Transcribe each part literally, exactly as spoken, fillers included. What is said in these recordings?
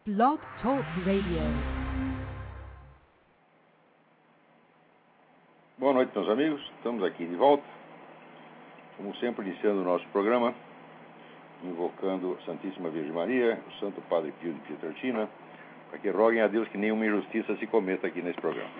Blog Talk Radio. Boa noite, meus amigos. Estamos aqui de volta. Como sempre, iniciando o nosso programa, invocando a Santíssima Virgem Maria, o Santo Padre Pio de Pietrelcina, para que roguem a Deus que nenhuma injustiça se cometa aqui nesse programa.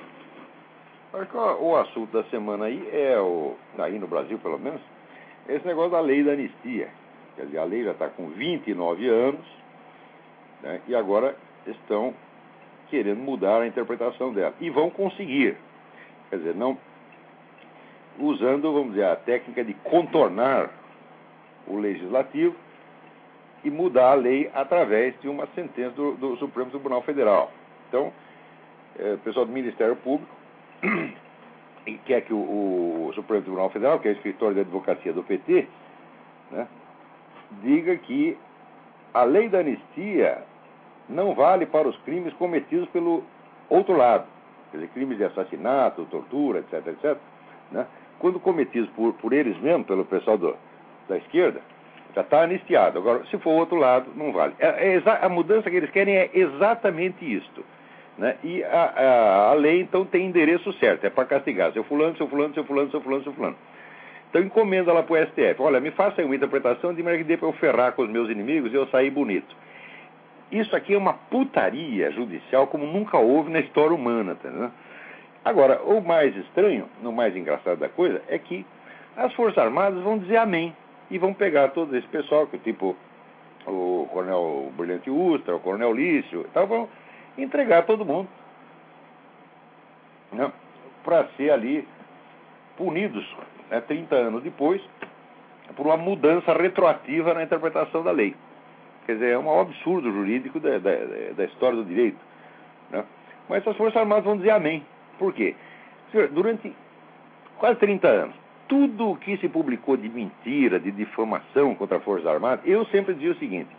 O assunto da semana aí é, o, aí no Brasil pelo menos, esse negócio da lei da anistia. Quer dizer, a lei já está com vinte e nove anos, né, e agora estão querendo mudar a interpretação dela. E vão conseguir. Quer dizer, não usando, vamos dizer, a técnica de contornar o legislativo e mudar a lei através de uma sentença do, do Supremo Tribunal Federal. Então, é, o pessoal do Ministério Público e quer que o, o Supremo Tribunal Federal, que é o escritório de advocacia do P T, né, diga que a lei da anistia não vale para os crimes cometidos pelo outro lado. Quer dizer, crimes de assassinato, tortura, etc, etc, né? Quando cometidos por, por eles mesmos, pelo pessoal do, da esquerda, já está anistiado. Agora, se for o outro lado, não vale. É, é a mudança que eles querem é exatamente isto, né? E a, a, a lei, então, tem endereço certo. É para castigar seu fulano, seu fulano, seu fulano, seu fulano, seu fulano. Então, encomenda lá para o S T F. Olha, me faça aí uma interpretação de maneira que dê para eu ferrar com os meus inimigos e eu sair bonito. Isso aqui é uma putaria judicial como nunca houve na história humana, tá, né? Agora, o mais estranho, o mais engraçado da coisa, é que as Forças Armadas vão dizer amém. E vão pegar todo esse pessoal, que tipo o Coronel Brilhante Ustra, o Coronel Lício e tal, vão entregar todo mundo, né, para ser ali punidos, né, trinta anos depois, por uma mudança retroativa na interpretação da lei. Quer dizer, é um absurdo jurídico da, da, da história do direito, né? Mas as Forças Armadas vão dizer amém. Por quê? Senhor, durante quase trinta anos, tudo o que se publicou de mentira, de difamação contra as Forças Armadas, eu sempre dizia o seguinte: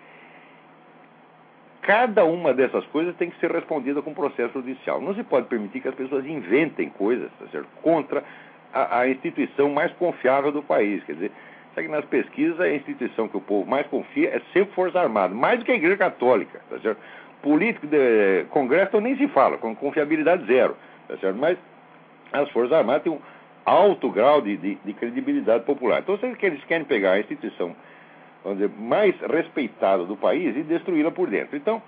cada uma dessas coisas tem que ser respondida com processo judicial. Não se pode permitir que as pessoas inventem coisas, tá certo, contra a, a instituição mais confiável do país. Quer dizer, sabe que nas pesquisas a instituição que o povo mais confia é sempre Forças Armadas, mais do que a Igreja Católica, tá certo? Político de Congresso então nem se fala, com confiabilidade zero, tá certo? Mas as Forças Armadas têm um alto grau de, de, de credibilidade popular. Então, eles querem pegar a instituição, vamos dizer, mais respeitada do país e destruí-la por dentro. Então,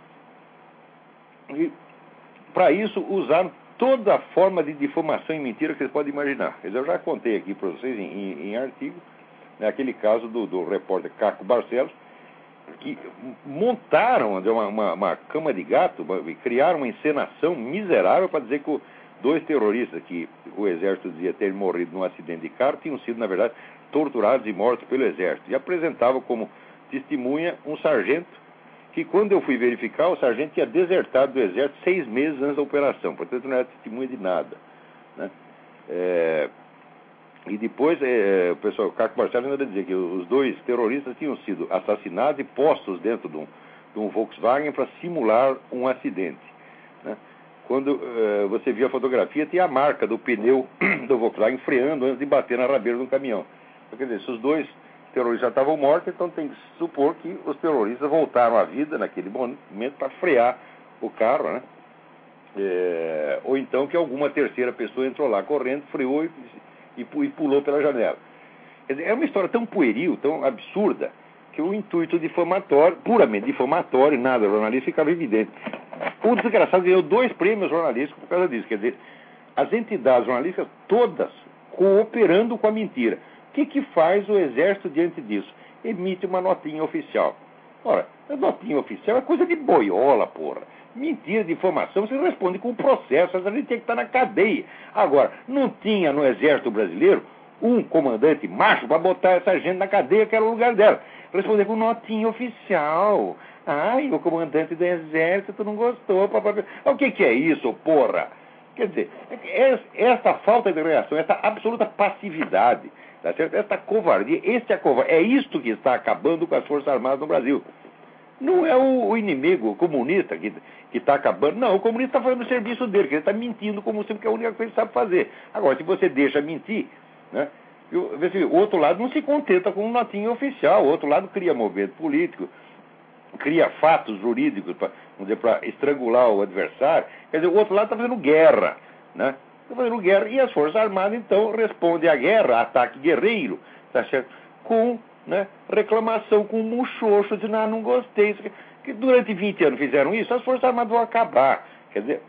para isso, usaram toda a forma de difamação e mentira que vocês podem imaginar. Eu já contei aqui para vocês em, em, em artigo, né, aquele caso do, do repórter Caco Barcelos, que montaram uma, uma, uma cama de gato e criaram uma encenação miserável para dizer que o dois terroristas que o exército dizia ter morrido num acidente de carro tinham sido, na verdade, torturados e mortos pelo exército. E apresentavam como testemunha um sargento que, quando eu fui verificar, o sargento tinha desertado do exército seis meses antes da operação. Portanto, não era testemunha de nada, né? É... E depois, é, o pessoal, o Caco Barcelos ainda dizia que os dois terroristas tinham sido assassinados e postos dentro de um, de um Volkswagen para simular um acidente, né? Quando uh, você via a fotografia, tinha a marca do pneu do Volkswagen freando antes de bater na rabeira de um caminhão. Então, quer dizer, se os dois terroristas já estavam mortos, então tem que supor que os terroristas voltaram à vida naquele momento para frear o carro, né? É, ou então que alguma terceira pessoa entrou lá correndo, freou e, e, e pulou pela janela. Quer dizer, é uma história tão pueril, tão absurda, que o intuito difamatório, puramente difamatório, nada jornalístico, ficava evidente. O desgraçado ganhou dois prêmios jornalísticos por causa disso. Quer dizer, as entidades jornalísticas todas cooperando com a mentira. O que, que faz o exército diante disso? Emite uma notinha oficial. Ora, a notinha oficial é coisa de boiola, porra. Mentira, difamação, você responde com processo, a gente tem que estar na cadeia. Agora, não tinha no exército brasileiro um comandante macho para botar essa gente na cadeia, que era o lugar dela. Responder com notinha oficial. Ai, o comandante do exército não gostou. Papapá. O que, que é isso, porra? Quer dizer, essa falta de reação, essa absoluta passividade, tá certo? Essa covardia, este é covardia, é isto que está acabando com as Forças Armadas no Brasil. Não é o, o inimigo comunista que está acabando. Não, o comunista está fazendo o serviço dele, que ele está mentindo como sempre, que é a única coisa que ele sabe fazer. Agora, se você deixa mentir, né, o outro lado não se contenta com notinha oficial, o outro lado cria movimento político, cria fatos jurídicos para estrangular o adversário. Quer dizer, o outro lado está fazendo guerra, né? Está fazendo guerra e as Forças Armadas, então, respondem à guerra, ataque guerreiro, tá certo? Com, né, reclamação, com muxoxo, dizendo, ah, não gostei. Que durante vinte anos fizeram isso, as Forças Armadas vão acabar. Quer dizer,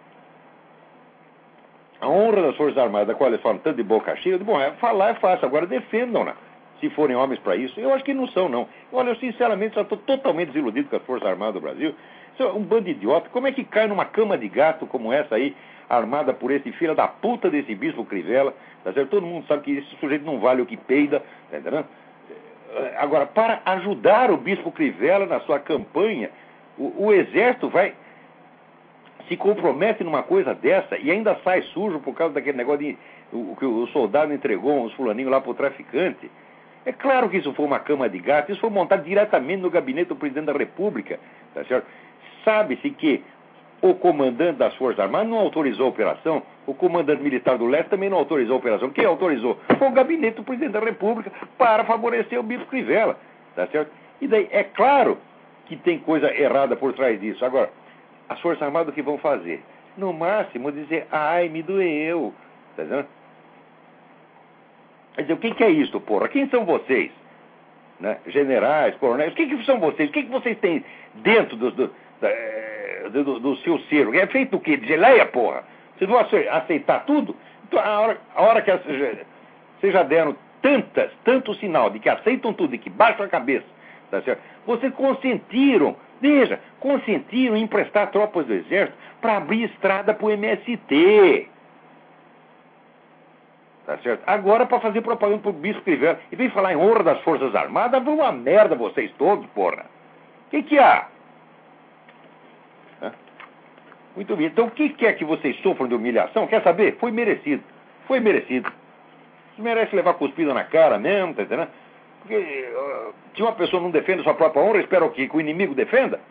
a honra das Forças Armadas, da qual eles falam tanto de boca cheia, de, bom, é, falar é fácil, agora defendam-na, se forem homens para isso. Eu acho que não são, não. Olha, eu sinceramente já estou totalmente desiludido com as Forças Armadas do Brasil. Isso é um bando de idiota. Como é que cai numa cama de gato como essa aí, armada por esse filho da puta desse bispo Crivella, tá certo? Todo mundo sabe que esse sujeito não vale o que peida, tá entendendo? Agora, para ajudar o bispo Crivella na sua campanha, o, o exército vai... se compromete numa coisa dessa e ainda sai sujo por causa daquele negócio de, o, que o soldado entregou uns fulaninhos lá pro traficante. É claro que isso foi uma cama de gato, isso foi montado diretamente no gabinete do presidente da República, tá certo? Sabe-se que o comandante das Forças Armadas não autorizou a operação, o comandante militar do leste também não autorizou a operação. Quem autorizou? Foi o gabinete do presidente da República para favorecer o bispo Crivella, tá certo? E daí, é claro que tem coisa errada por trás disso. Agora, as Forças Armadas o que vão fazer? No máximo dizer, ai, me doeu. Tá entendendo? Quer dizer, o que, que é isso, porra? Quem são vocês? Né? Generais, coronéis, o que, que são vocês? O que, que vocês têm dentro do, do, da, do, do seu ser? É feito o quê? De geleia, porra? Vocês vão aceitar tudo? Então, a hora, a hora que as, vocês já deram tantas, tanto sinal de que aceitam tudo e que baixam a cabeça, tá certo? Vocês consentiram, veja, consentiram em emprestar tropas do exército para abrir estrada para o M S T. Tá certo? Agora para fazer propaganda pro bispo Crivella. E vem falar em honra das Forças Armadas, vão uma merda vocês todos, porra. O que que há? Hã? Muito bem. Então o que quer que vocês sofram de humilhação? Quer saber? Foi merecido. Foi merecido. Merece levar cuspida na cara mesmo, tá entendendo? Porque uh, se uma pessoa não defende sua própria honra, espera o quê? Que o inimigo defenda?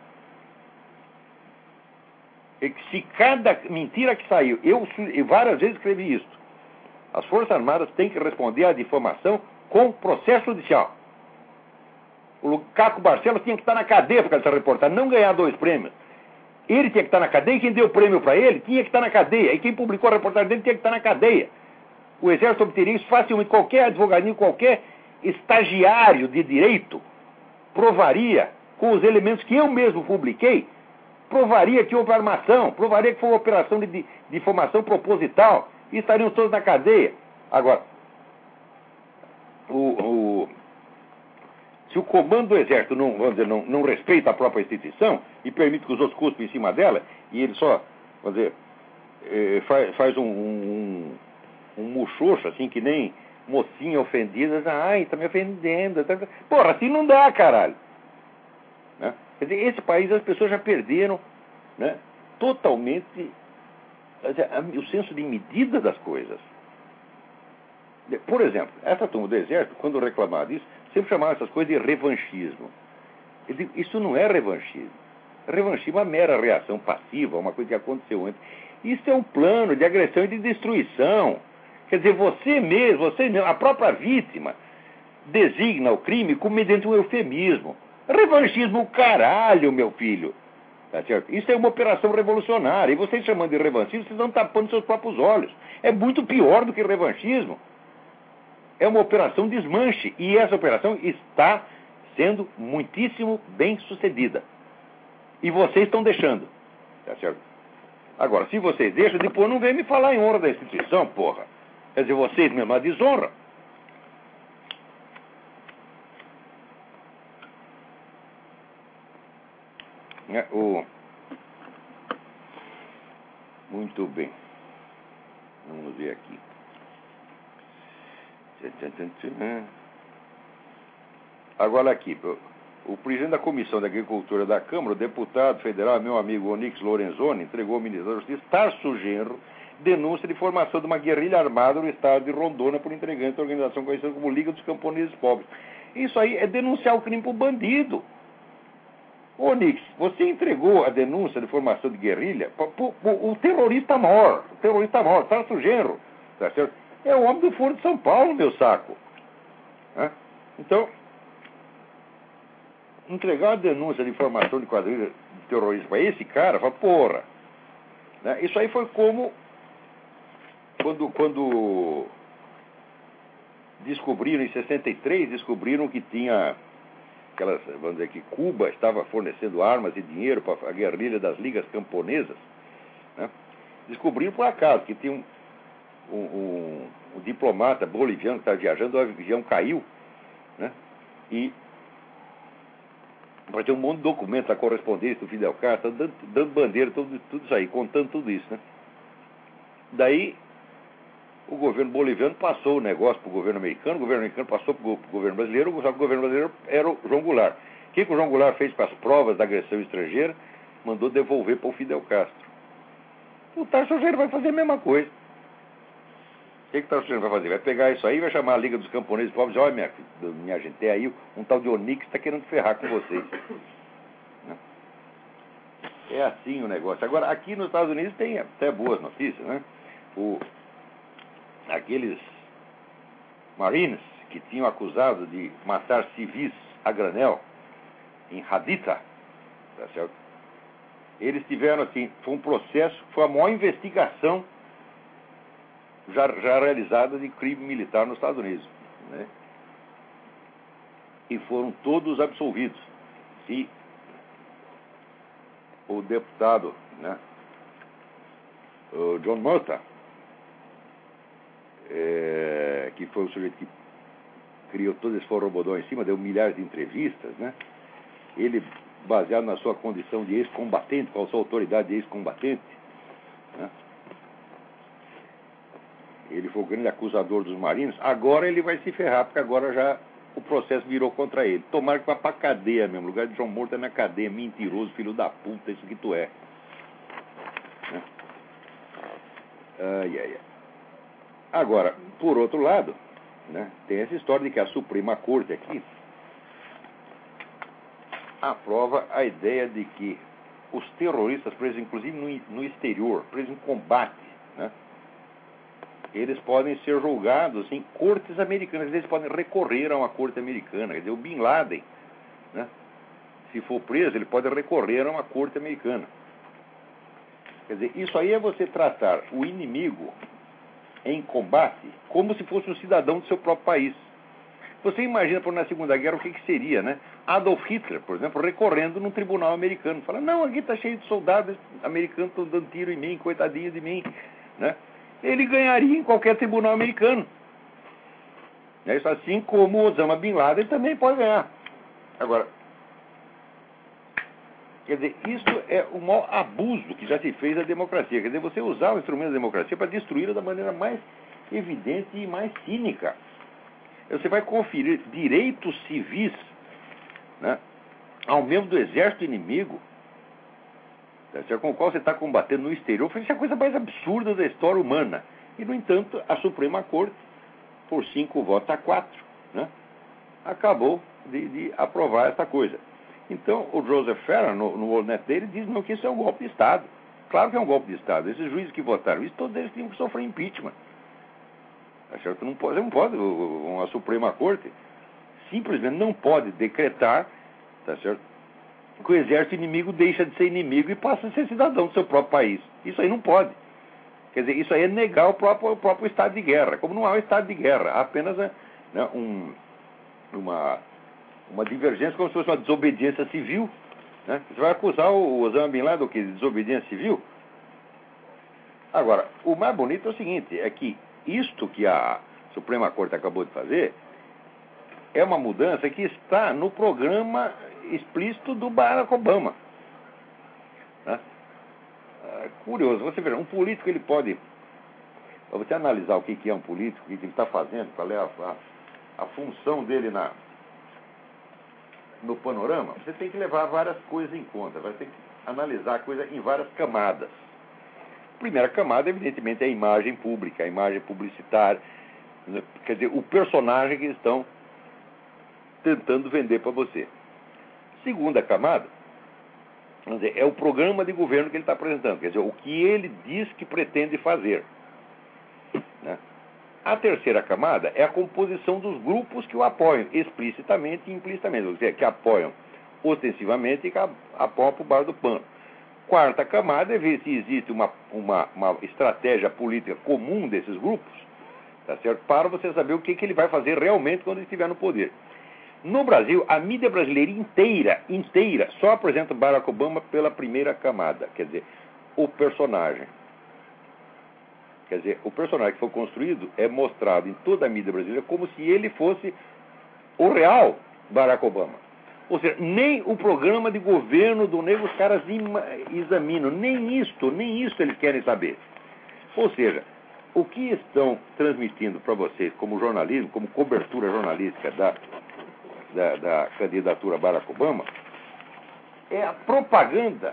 E se cada mentira que saiu, eu, eu várias vezes escrevi isso, as Forças Armadas têm que responder à difamação com processo judicial. O Caco Barcelos tinha que estar na cadeia por causa dessa reportagem, não ganhar dois prêmios. Ele tinha que estar na cadeia e quem deu o prêmio para ele tinha que estar na cadeia. E quem publicou a reportagem dele tinha que estar na cadeia. O Exército obteria isso facilmente. Qualquer advogadinho, qualquer estagiário de direito provaria, com os elementos que eu mesmo publiquei, provaria que houve armação, provaria que foi uma operação de difamação proposital e estariam todos na cadeia. Agora, o, o, se o comando do Exército não, vamos dizer, não, não respeita a própria instituição e permite que os outros cuspem em cima dela, e ele só, vamos dizer, eh, faz, faz um, um, um muxoxo, assim, que nem mocinha ofendida, ai, tá me ofendendo. Tá... Porra, assim não dá, caralho. Né? Quer dizer, esse país as pessoas já perderam, né, totalmente o senso de medida das coisas. Por exemplo, essa turma do Exército, quando reclamava disso, sempre chamava essas coisas de revanchismo. Eu digo, isso não é revanchismo. Revanchismo é uma mera reação passiva, uma coisa que aconteceu antes. Isso é um plano de agressão e de destruição. Quer dizer, você mesmo, você mesmo, a própria vítima, designa o crime como mediante um eufemismo. Revanchismo, caralho, meu filho. Tá certo? Isso é uma operação revolucionária. E vocês chamando de revanchismo, vocês estão tapando seus próprios olhos. É muito pior do que revanchismo. É uma operação desmanche. E essa operação está sendo muitíssimo bem sucedida. E vocês estão deixando. Tá certo? Agora, se vocês deixam, depois não vem me falar em honra da instituição, porra. Quer dizer, vocês mesmo a desonra. É, o... Muito bem. Vamos ver aqui. Agora aqui, o presidente da Comissão de Agricultura da Câmara, o deputado federal, meu amigo Onyx Lorenzoni, entregou ao ministro da Justiça, Tarso Genro, denúncia de formação de uma guerrilha armada no estado de Rondônia por integrantes da organização conhecida como Liga dos Camponeses Pobres. Isso aí é denunciar o crime por bandido. Ô, Nix, você entregou a denúncia de formação de guerrilha para o terrorista maior, o terrorista maior, Tarso Genro, tá certo? É o homem do Foro de São Paulo, meu saco. Hã? Então, entregar uma denúncia de informação de quadrilha de terrorismo para esse cara, fala, porra. Né? Isso aí foi como quando, quando descobriram, em sessenta e três, descobriram que tinha aquelas, vamos dizer que Cuba estava fornecendo armas e dinheiro para a guerrilha das ligas camponesas. Né? Descobriram por acaso que tinha um, um, um, um diplomata boliviano que estava viajando, o avião caiu, né? E vai ter um monte de documentos, a correspondência do Fidel Castro, dando, dando bandeira, tudo, tudo isso aí, contando tudo isso, né? Daí, o governo boliviano passou o negócio para o governo americano, o governo americano passou para o governo brasileiro, só que o governo brasileiro era o João Goulart. O que, que o João Goulart fez com as provas da agressão estrangeira? Mandou devolver para o Fidel Castro. O Tarso Genro vai fazer a mesma coisa. O que, que o Tarso Genro vai fazer? Vai pegar isso aí, vai chamar a Liga dos Camponeses Pobres e dizer, olha, minha, minha gente, tem aí um tal de Onix que está querendo ferrar com vocês. É assim o negócio. Agora, aqui nos Estados Unidos tem até boas notícias, né? O, aqueles Marines que tinham acusado de matar civis a granel em Haditha, tá certo? Eles tiveram, assim, foi um processo, foi a maior investigação já, já realizada de crime militar nos Estados Unidos, né? E foram todos absolvidos. E o deputado, né, o John Murtagh, é, que foi o sujeito que criou todo esse forrobodó em cima, deu milhares de entrevistas, né? Ele, baseado na sua condição de ex-combatente, com a sua autoridade de ex-combatente, né? Ele foi o grande acusador dos marinhos. Agora ele vai se ferrar, porque agora já o processo virou contra ele. Tomara que vá pra cadeia mesmo. O lugar de John Murtagh é na cadeia. Mentiroso, filho da puta, isso que tu é. Né? Ai, ai, ai. Agora, por outro lado, né, tem essa história de que a Suprema Corte aqui aprova a ideia de que os terroristas presos, inclusive no, no exterior, presos em combate, né, eles podem ser julgados em cortes americanas. Eles podem recorrer a uma corte americana. Quer dizer, o Bin Laden, né, se for preso, ele pode recorrer a uma corte americana. Quer dizer, isso aí é você tratar o inimigo em combate como se fosse um cidadão do seu próprio país. Você imagina, por na Segunda Guerra, o que, que seria, né? Adolf Hitler, por exemplo, recorrendo num tribunal americano. Fala, não, aqui está cheio de soldados americanos, estão dando tiro em mim, coitadinho de mim, né? Ele ganharia em qualquer tribunal americano. É isso, assim como Osama Bin Laden também pode ganhar. Agora, quer dizer, isso é o maior abuso que já se fez da democracia. Quer dizer, você usar o instrumento da democracia para destruí-la da maneira mais evidente e mais cínica. Você vai conferir direitos civis, né, ao membro do exército inimigo, né, com o qual você está combatendo no exterior. Isso é a coisa mais absurda da história humana. E, no entanto, a Suprema Corte, por cinco votos a quatro, né, acabou de, de aprovar essa coisa. Então, o Joseph Farah, no, no WorldNet dele, diz não, que isso é um golpe de Estado. Claro que é um golpe de Estado. Esses juízes que votaram isso, todos eles tinham que sofrer impeachment. Tá certo? Não pode, não pode, uma Suprema Corte simplesmente não pode decretar, tá certo, que o exército inimigo deixa de ser inimigo e passa a ser cidadão do seu próprio país. Isso aí não pode. Quer dizer, isso aí é negar o próprio, o próprio estado de guerra. Como não há um estado de guerra, há apenas, né, um, uma, uma divergência, como se fosse uma desobediência civil. Né? Você vai acusar o Osama Bin Laden do que? De desobediência civil? Agora, o mais bonito é o seguinte, é que isto que a Suprema Corte acabou de fazer é uma mudança que está no programa explícito do Barack Obama. Né? É curioso, você vê, um político ele pode, para você analisar o que é um político, o que ele está fazendo, qual é a, a, a função dele na, no panorama, você tem que levar várias coisas em conta, vai ter que analisar a coisa em várias camadas. A primeira camada, evidentemente, é a imagem pública, a imagem publicitária, quer dizer, o personagem que estão tentando vender para você. Segunda camada, vamos dizer, é o programa de governo que ele está apresentando, quer dizer, o que ele diz que pretende fazer. Né? A terceira camada é a composição dos grupos que o apoiam, explicitamente e implicitamente, quer dizer, que apoiam ostensivamente a pau para o bar do pano. Quarta camada é ver se existe uma, uma, uma estratégia política comum desses grupos, tá certo? Para você saber o que, que ele vai fazer realmente quando ele estiver no poder. No Brasil, a mídia brasileira inteira, inteira, só apresenta Barack Obama pela primeira camada, quer dizer, o personagem. Quer dizer, o personagem que foi construído é mostrado em toda a mídia brasileira como se ele fosse o real Barack Obama. Ou seja, nem o programa de governo do negro os caras examinam, nem isto, nem isto eles querem saber. Ou seja, o que estão transmitindo para vocês como jornalismo, como cobertura jornalística da, da, da candidatura Barack Obama, é a propaganda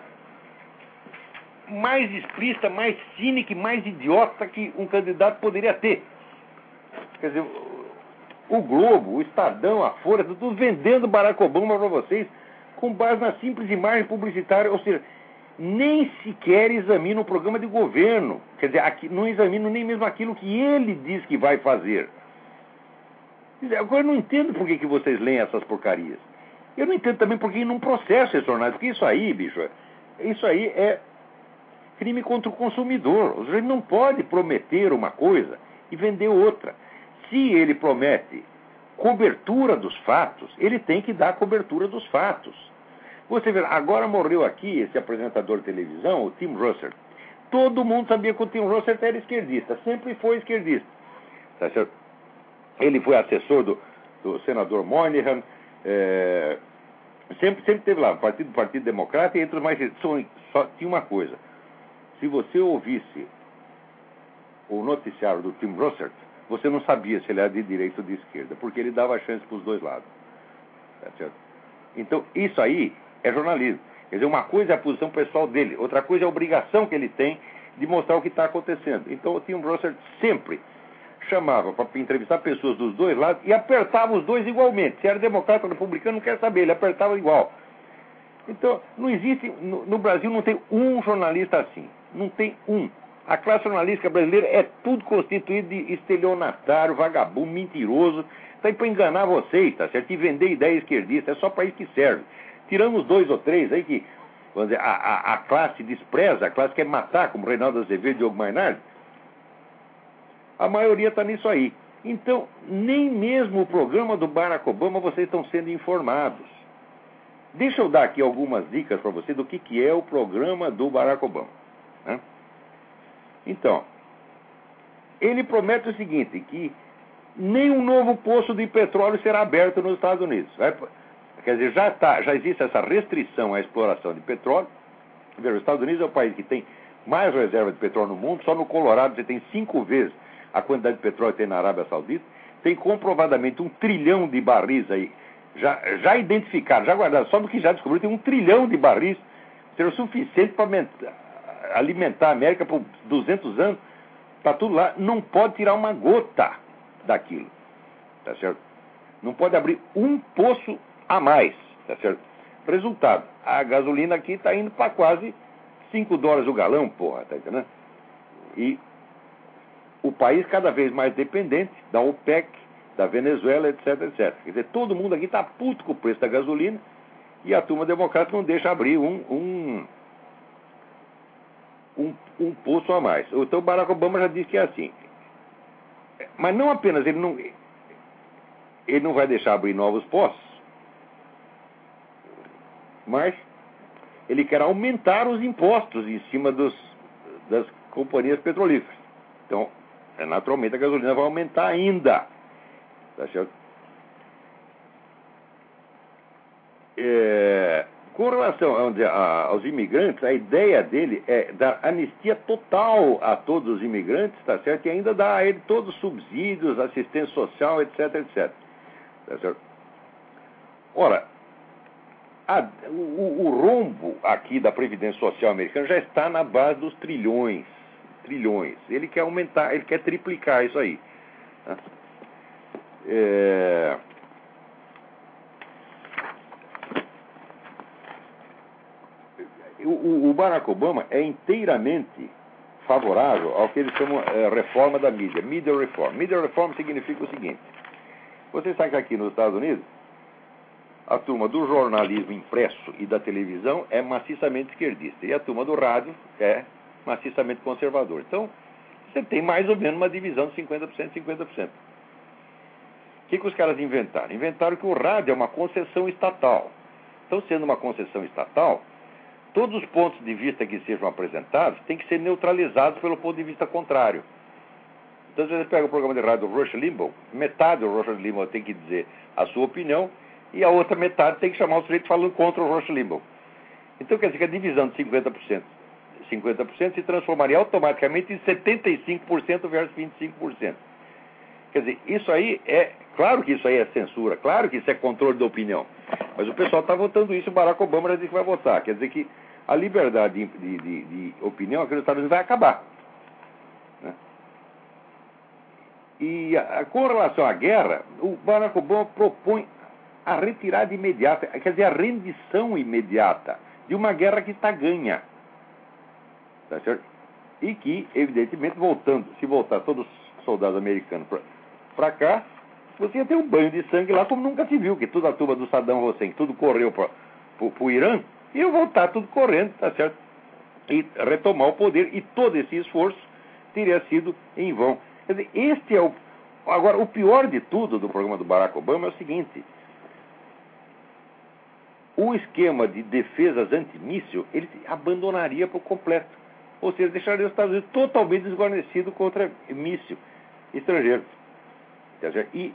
mais explícita, mais cínica e mais idiota que um candidato poderia ter. Quer dizer, o Globo, o Estadão, a Folha, tudo vendendo Barack Obama para vocês com base na simples imagem publicitária, ou seja, nem sequer examinam o programa de governo. Quer dizer, aqui, não examinam nem mesmo aquilo que ele diz que vai fazer. Quer dizer, agora eu não entendo por que, que vocês leem essas porcarias. Eu não entendo também por que não processam esses jornais, porque isso aí, bicho, isso aí é crime contra o consumidor. Ou seja, ele não pode prometer uma coisa e vender outra. Se ele promete cobertura dos fatos, ele tem que dar cobertura dos fatos. Você vê, agora morreu aqui esse apresentador de televisão, o Tim Russert. Todo mundo sabia que o Tim Russert era esquerdista, sempre foi esquerdista. Tá certo? Ele foi assessor do, do senador Moynihan, é, sempre, sempre teve lá, partido do Partido Democrata, e entre os mais só, só tinha uma coisa. Se você ouvisse o noticiário do Tim Russert, você não sabia se ele era de direita ou de esquerda, porque ele dava chance para os dois lados. Tá certo? Então, isso aí é jornalismo. Quer dizer, uma coisa é a posição pessoal dele, outra coisa é a obrigação que ele tem de mostrar o que está acontecendo. Então, o Tim Russert sempre chamava para entrevistar pessoas dos dois lados e apertava os dois igualmente. Se era democrata ou republicano, não quer saber, ele apertava igual. Então, não existe, no, no Brasil não tem um jornalista assim. Não tem um. A classe jornalística brasileira é tudo constituído de estelionatário, vagabundo, mentiroso. Está aí para enganar vocês, tá certo? E vender ideia esquerdista. É só para isso que serve. Tirando os dois ou três aí que, vamos dizer, a, a, a classe despreza, a classe quer matar, como Reinaldo Azevedo e Diogo Mainardi, a maioria está nisso aí. Então, nem mesmo o programa do Barack Obama vocês estão sendo informados. Deixa eu dar aqui algumas dicas para você do que, que é o programa do Barack Obama. Né? Então, ele promete o seguinte, que nenhum novo poço de petróleo será aberto nos Estados Unidos. Vai, quer dizer, já, tá, já existe essa restrição à exploração de petróleo. Veja, os Estados Unidos é o país que tem mais reserva de petróleo no mundo. Só no Colorado você tem cinco vezes a quantidade de petróleo que tem na Arábia Saudita. Tem comprovadamente um trilhão de barris aí, já, já identificados, já guardados, só do que já descobriu, tem um trilhão de barris, será o suficiente para alimentar a América por duzentos anos. Está tudo lá, não pode tirar uma gota daquilo, tá certo? Não pode abrir um poço a mais, tá certo? Resultado, a gasolina aqui está indo para quase cinco dólares o galão, porra, tá entendendo? E o país cada vez mais dependente da OPEC, da Venezuela, etc, etcétera. Quer dizer, todo mundo aqui está puto com o preço da gasolina e a turma democrata não deixa abrir um, um, um, um poço a mais. Então o Barack Obama já disse que é assim. Mas não apenas ele não, ele não vai deixar abrir novos poços, mas ele quer aumentar os impostos em cima dos, das companhias petrolíferas. Então, naturalmente, a gasolina vai aumentar ainda. Tá certo? É, com relação a, a, aos imigrantes, a ideia dele é dar anistia total a todos os imigrantes, tá certo? E ainda dar a ele todos os subsídios, assistência social, etc, etcétera. Tá certo? Ora, a, o, o rombo aqui da Previdência Social americana já está na base dos trilhões. Trilhões. Ele quer aumentar, ele quer triplicar isso aí. Tá? É... O, o Barack Obama é inteiramente favorável ao que eles chamam é, reforma da mídia, media reform. Media reform significa o seguinte: você sabe que aqui nos Estados Unidos a turma do jornalismo impresso e da televisão é maciçamente esquerdista, e a turma do rádio é maciçamente conservador. Então, você tem mais ou menos uma divisão de cinquenta por cento, cinquenta por cento. O que, que os caras inventaram? Inventaram que o rádio é uma concessão estatal. Então, sendo uma concessão estatal, todos os pontos de vista que sejam apresentados têm que ser neutralizados pelo ponto de vista contrário. Então, se você pega o programa de rádio do Rush Limbaugh, metade do Rush Limbaugh tem que dizer a sua opinião e a outra metade tem que chamar o sujeito falando contra o Rush Limbaugh. Então, quer dizer que a divisão de cinquenta por cento, cinquenta por cento se transformaria automaticamente em setenta e cinco por cento versus vinte e cinco por cento. Quer dizer, isso aí é... Claro que isso aí é censura, claro que isso é controle da opinião. Mas o pessoal está votando isso e o Barack Obama já disse que vai votar. Quer dizer que a liberdade de, de, de, de opinião aqui nos Estados Unidos vai acabar. Né? E a, com relação à guerra, o Barack Obama propõe a retirada imediata, quer dizer, a rendição imediata de uma guerra que está ganha. Tá certo? E que, evidentemente, voltando, se voltar todos os soldados americanos para cá, você ia ter um banho de sangue lá como nunca se viu, que toda a turma do Saddam Hussein, tudo correu para o Irã, e ia voltar tudo correndo, tá certo? E retomar o poder, e todo esse esforço teria sido em vão. Quer dizer, este é o... Agora, o pior de tudo do programa do Barack Obama é o seguinte: o esquema de defesas antimíssil, ele abandonaria por completo. Ou seja, deixaria os Estados Unidos totalmente desguarnecido contra míssil estrangeiro. Tá certo? E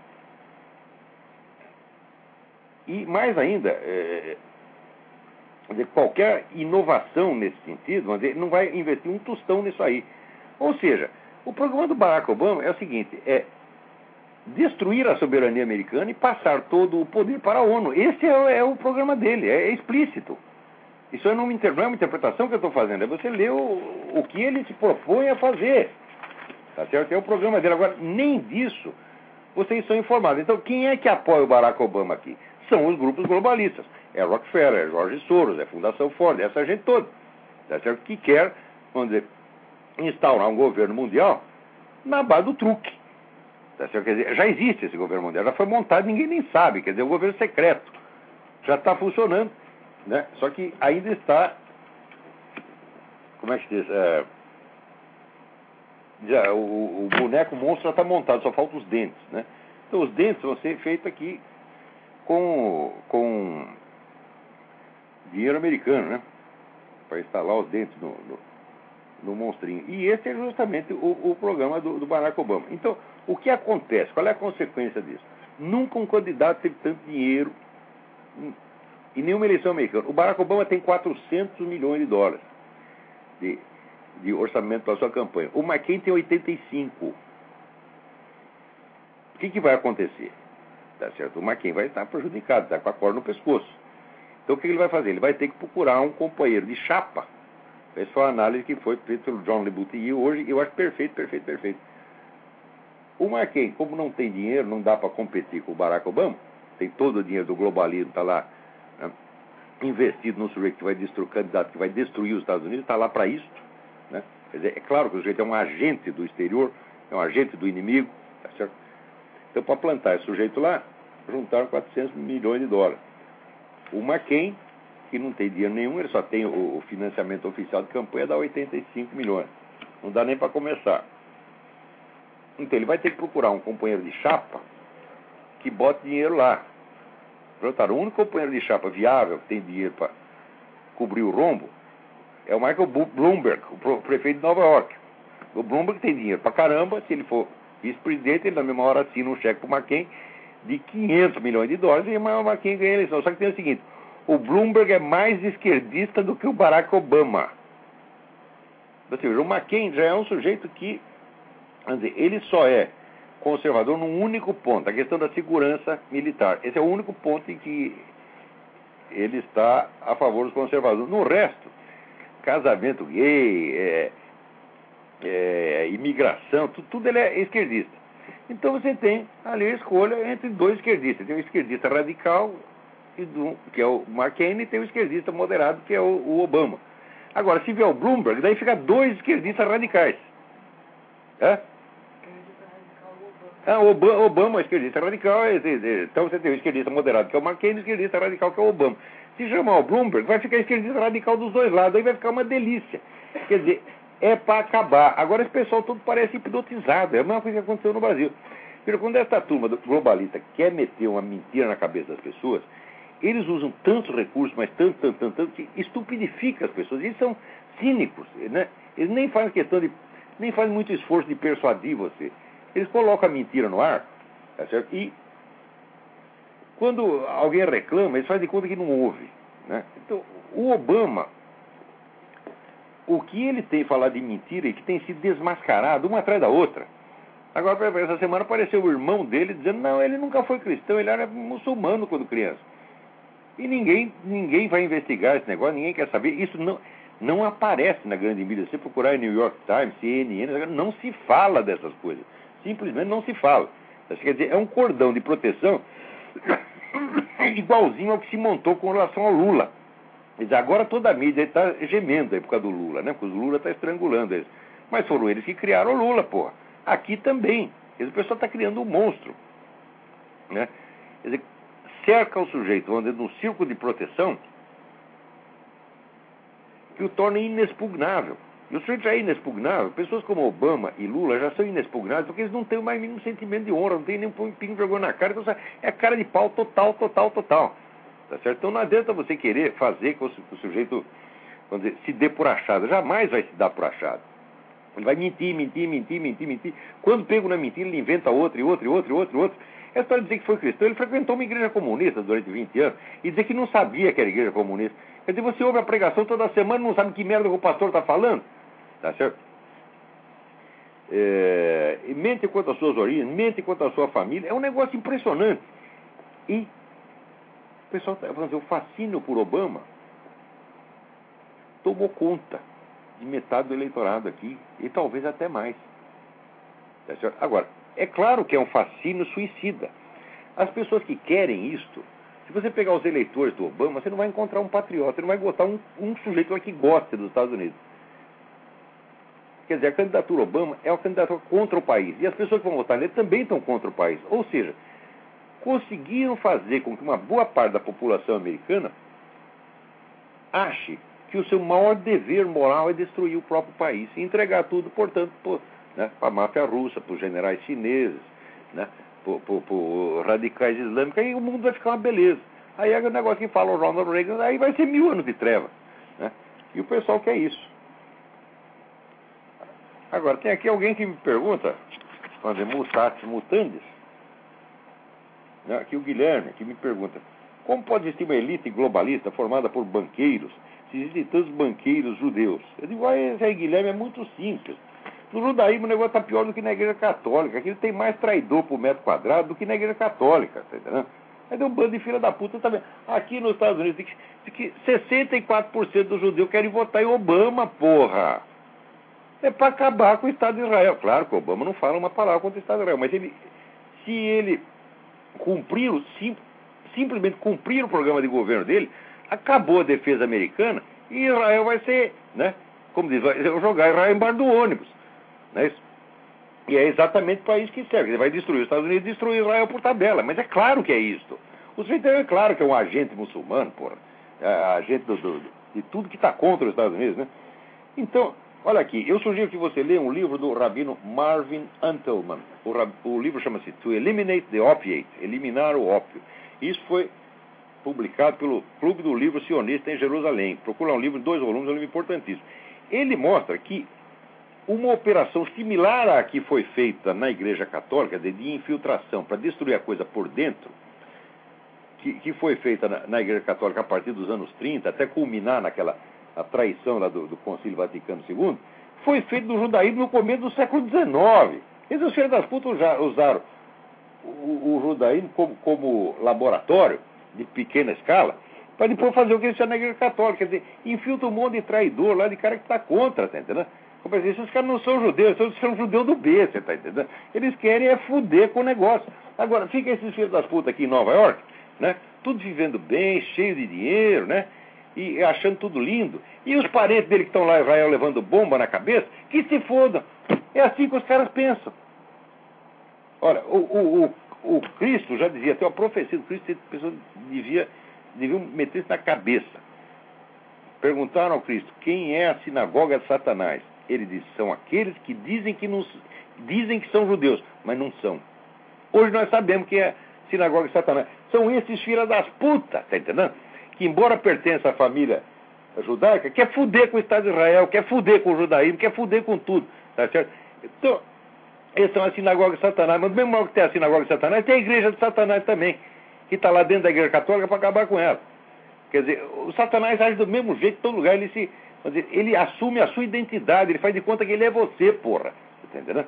E mais ainda, é, qualquer inovação nesse sentido, não vai investir um tostão nisso aí. Ou seja, o programa do Barack Obama é o seguinte: é destruir a soberania americana e passar todo o poder para a ONU. Esse é, é o programa dele, é, é explícito. Isso não é uma interpretação que eu estou fazendo, é você ler o, o que ele se propõe a fazer. Tá certo? É o programa dele. Agora, nem disso vocês são informados. Então, quem é que apoia o Barack Obama aqui? São os grupos globalistas. É Rockefeller, é George Soros, é Fundação Ford, é essa gente toda. Tá certo? Que quer, vamos dizer, instaurar um governo mundial na base do truque. Tá certo? Quer dizer, já existe esse governo mundial, já foi montado, ninguém nem sabe. Quer dizer, o governo secreto já está funcionando, né? Só que ainda está, como é que se diz? É, já, o, o boneco monstro já está montado, só faltam os dentes, né? Então, os dentes vão ser feitos aqui com, com dinheiro americano, né? Para instalar os dentes no, no, no monstrinho. E esse é justamente o, o programa do, do Barack Obama. Então, o que acontece? Qual é a consequência disso? Nunca um candidato teve tanto dinheiro em, em nenhuma eleição americana. O Barack Obama tem quatrocentos milhões de dólares de, de orçamento para a sua campanha. O McCain tem oitenta e cinco. O que, que vai acontecer? Tá certo? O McCain vai estar prejudicado, está com a corda no pescoço. Então, o que ele vai fazer? Ele vai ter que procurar um companheiro de chapa. Essa foi a análise que foi feita pelo John Le Bouthier hoje. Eu acho perfeito, perfeito, perfeito. O McCain, como não tem dinheiro, não dá para competir com o Barack Obama, tem todo o dinheiro do globalismo, está lá, né, investido no sujeito que vai destruir, candidato que vai destruir os Estados Unidos, está lá para isso. Né? Quer dizer, é claro que o sujeito é um agente do exterior, é um agente do inimigo, tá certo? Então, para plantar esse sujeito lá, juntaram quatrocentos milhões de dólares. O McCain, que não tem dinheiro nenhum, ele só tem o, o financiamento oficial de campanha, dá oitenta e cinco milhões. Não dá nem para começar. Então, ele vai ter que procurar um companheiro de chapa que bote dinheiro lá. Pronto, o único companheiro de chapa viável que tem dinheiro para cobrir o rombo é o Michael Bloomberg, o prefeito de Nova York. O Bloomberg tem dinheiro para caramba. Se ele for vice-presidente, ele na mesma hora assina um cheque para o McCain de quinhentos milhões de dólares e o McCain ganha a eleição. Só que tem o seguinte: o Bloomberg é mais esquerdista do que o Barack Obama. Ou seja, o McCain já é um sujeito que, vamos dizer, ele só é conservador num único ponto, a questão da segurança militar. Esse é o único ponto em que ele está a favor dos conservadores. No resto, casamento gay, é, é, imigração, tudo, tudo ele é esquerdista. Então você tem ali a escolha entre dois esquerdistas. Tem o esquerdista radical, que é o McCain, e tem o esquerdista moderado, que é o, o Obama. Agora, se vier o Bloomberg, daí fica dois esquerdistas radicais. É? Ah, Obama, Obama é esquerdista radical, é, é, é, então você tem o esquerdista moderado, que é o McCain, e o esquerdista radical, que é o Obama. Se chamar o Bloomberg, vai ficar esquerdista radical dos dois lados, aí vai ficar uma delícia. Quer dizer, é para acabar. Agora esse pessoal todo parece hipnotizado, é a mesma coisa que aconteceu no Brasil. Porque quando essa turma do globalista quer meter uma mentira na cabeça das pessoas, eles usam tantos recursos, mas tanto, tanto, tanto, tanto, que estupidifica as pessoas. Eles são cínicos, né? Eles nem fazem questão de, nem fazem muito esforço de persuadir você. Eles colocam a mentira no ar, tá certo? E quando alguém reclama, eles fazem de conta que não ouve, né? Então, o Obama, o que ele tem falado de mentira e que tem sido desmascarado uma atrás da outra. Agora, essa semana apareceu o irmão dele dizendo, não, ele nunca foi cristão, ele era muçulmano quando criança. E ninguém, ninguém vai investigar esse negócio, ninguém quer saber. Isso não, não aparece na grande mídia. Se você procurar em New York Times, C N N, não se fala dessas coisas. Simplesmente não se fala. Quer dizer, é um cordão de proteção igualzinho ao que se montou com relação ao Lula. Quer dizer, agora toda a mídia está gemendo aí por causa do Lula, né? Porque o Lula está estrangulando eles. Mas foram eles que criaram o Lula, porra. Aqui também. Quer dizer, o pessoal está criando um monstro, né? Quer dizer, cerca o sujeito, vamos dizer, num círculo de proteção que o torna inexpugnável. E o sujeito já é inexpugnável. Pessoas como Obama e Lula já são inexpugnáveis porque eles não têm o mais mínimo sentimento de honra, não têm nem um pingo de vergonha na cara. Então, é cara de pau total, total, total. Tá certo? Então não adianta você querer fazer com que o sujeito, vamos dizer, se dê por achado. Jamais vai se dar por achado. Ele vai mentir, mentir, mentir, mentir, mentir. Quando pega na mentira, ele inventa outra, e outra, e outra, e outra, e outra. É só dizer que foi cristão. Ele frequentou uma igreja comunista durante vinte anos e dizer que não sabia que era igreja comunista. Quer dizer, você ouve a pregação toda semana e não sabe que merda que o pastor está falando. Tá certo? É, e mente quanto às suas origens, mente quanto à sua família. É um negócio impressionante. E o pessoal está falando, o fascínio por Obama tomou conta de metade do eleitorado aqui, e talvez até mais. Tá certo? Agora, é claro que é um fascínio suicida. As pessoas que querem isto, se você pegar os eleitores do Obama, você não vai encontrar um patriota, você não vai botar um, um sujeito lá que gosta dos Estados Unidos. Quer dizer, a candidatura Obama é uma candidatura contra o país. E as pessoas que vão votar nele também estão contra o país. Ou seja, conseguiram fazer com que uma boa parte da população americana ache que o seu maior dever moral é destruir o próprio país e entregar tudo, portanto, né, para a máfia russa, para os generais chineses, né, para os radicais islâmicos. Aí o mundo vai ficar uma beleza. Aí é o negócio que fala o Ronald Reagan, aí vai ser mil anos de treva. Né? E o pessoal quer isso. Agora, tem aqui alguém que me pergunta, quando é mutatis mutandis, né, aqui o Guilherme, que me pergunta, como pode existir uma elite globalista formada por banqueiros, se existem tantos banqueiros judeus? Eu digo, ah, esse aí, Guilherme, é muito simples. No judaísmo o negócio está pior do que na igreja católica. Aqui tem mais traidor por metro quadrado do que na igreja católica, tá entendendo? Aí deu um bando de filha da puta também. Aqui nos Estados Unidos, tem que, tem que sessenta e quatro por cento dos judeus querem votar em Obama, porra. É para acabar com o Estado de Israel. Claro que o Obama não fala uma palavra contra o Estado de Israel, mas ele, se ele cumprir, sim, simplesmente cumprir o programa de governo dele, acabou a defesa americana e Israel vai ser, né, como diz, vai jogar Israel embaixo do ônibus. Não é isso? E é exatamente para isso que serve. Ele vai destruir os Estados Unidos e destruir Israel por tabela. Mas é claro que é isso. O sujeito é claro que é um agente muçulmano, porra. É agente do, do, de tudo que está contra os Estados Unidos, né? Então, olha aqui, eu sugiro que você leia um livro do rabino Marvin Antelman. O, o livro chama-se To Eliminate the Opiate, Eliminar o Ópio. Isso foi publicado pelo Clube do Livro Sionista em Jerusalém. Procura um livro, dois volumes, é um livro importantíssimo. Ele mostra que uma operação similar à que foi feita na Igreja Católica, de, de infiltração para destruir a coisa por dentro, que, que foi feita na, na Igreja Católica a partir dos anos trinta, até culminar naquela a traição lá do, do Concílio Vaticano segundo, foi feito no judaísmo no começo do século dezenove. Esses filhos das putas usaram o, o judaísmo como, como laboratório de pequena escala, para depois fazer o que eles fizeram na Igreja Católica. Quer dizer, infiltra um monte de traidor lá, de cara que está contra, tá entendendo? Como dizer, esses caras não são judeus, eles são judeus do B, você tá entendendo? Eles querem é fuder com o negócio. Agora, fica esses filhos das putas aqui em Nova York, né? Tudo vivendo bem, cheio de dinheiro, né? E achando tudo lindo. E os parentes dele que estão lá em Israel levando bomba na cabeça, que se fodam. É assim que os caras pensam. Olha, o, o, o, o Cristo já dizia, até a profecia do Cristo, as pessoas devia, deviam meter isso na cabeça. Perguntaram ao Cristo, quem é a sinagoga de Satanás? Ele disse, são aqueles que dizem que, não, dizem que são judeus, mas não são. Hoje nós sabemos que é a sinagoga de Satanás. São esses filhos das putas, tá entendendo? Que embora pertença à família judaica, quer fuder com o Estado de Israel, quer fuder com o judaísmo, quer fuder com tudo, tá certo? Então, eles são a sinagoga de Satanás, mas mesmo modo que tem a sinagoga de Satanás, tem a igreja de Satanás também, que está lá dentro da igreja católica para acabar com ela. Quer dizer, o Satanás age do mesmo jeito em todo lugar, ele se... Dizer, ele assume a sua identidade, ele faz de conta que ele é você, porra. Tá entendendo?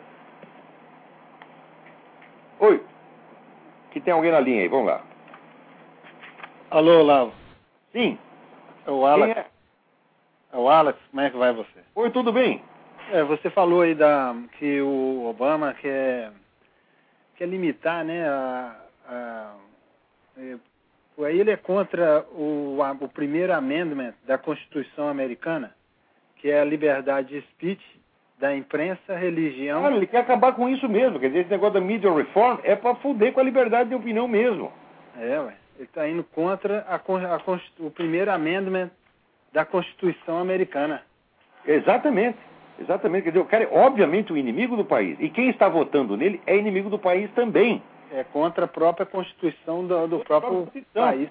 Oi. Que tem alguém na linha aí, vamos lá. Alô, Olavo. Sim. É o Alex. Quem é? É o Alex, como é que vai você? Oi, tudo bem? É, você falou aí da, que o Obama quer, quer limitar, né, a, a, é, aí ele é contra o, a, o primeiro amendment da Constituição americana, que é a liberdade de speech da imprensa, religião... Claro, ele quer acabar com isso mesmo, quer dizer, esse negócio da media reform é para fuder com a liberdade de opinião mesmo. É, ué, ele está indo contra a, a, o primeiro amendment da Constituição americana. Exatamente, exatamente, quer dizer, o cara é obviamente o inimigo do país, e quem está votando nele é inimigo do país também. É contra a própria Constituição do, do próprio país.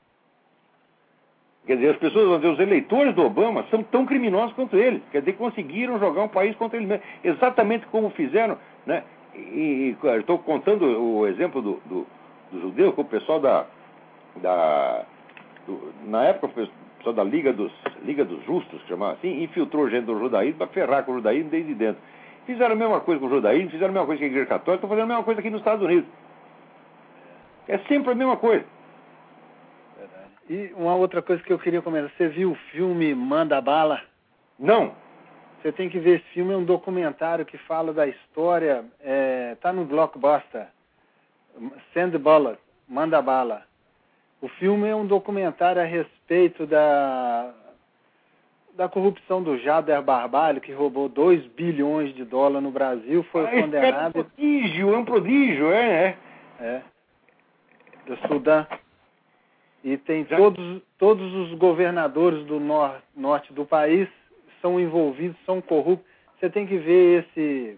Quer dizer, as pessoas vão dizer, os eleitores do Obama são tão criminosos quanto ele. Quer dizer, conseguiram jogar um país contra ele mesmo. Exatamente como fizeram, né? E, e estou contando o exemplo do, do, do judeu, com o pessoal da... da do, na época, o pessoal da Liga dos, Liga dos Justos, que chamava assim, infiltrou gente do judaísmo para ferrar com o judaísmo desde dentro. Fizeram a mesma coisa com o judaísmo, fizeram a mesma coisa com a Igreja Católica, estão fazendo a mesma coisa aqui nos Estados Unidos. É sempre a mesma coisa. E uma outra coisa que eu queria comentar, você viu o filme Manda Bala? Não. Você tem que ver esse filme, é um documentário que fala da história, é, tá no Blockbuster, Send Bullet, Manda Bala. O filme é um documentário a respeito da, da corrupção do Jader Barbalho, que roubou dois bilhões de dólares no Brasil, foi ah, condenado... É um prodígio, é um prodígio, é, é. É, do Sudão. E tem todos, todos os governadores do nor, norte do país são envolvidos, são corruptos. Você tem que ver esse,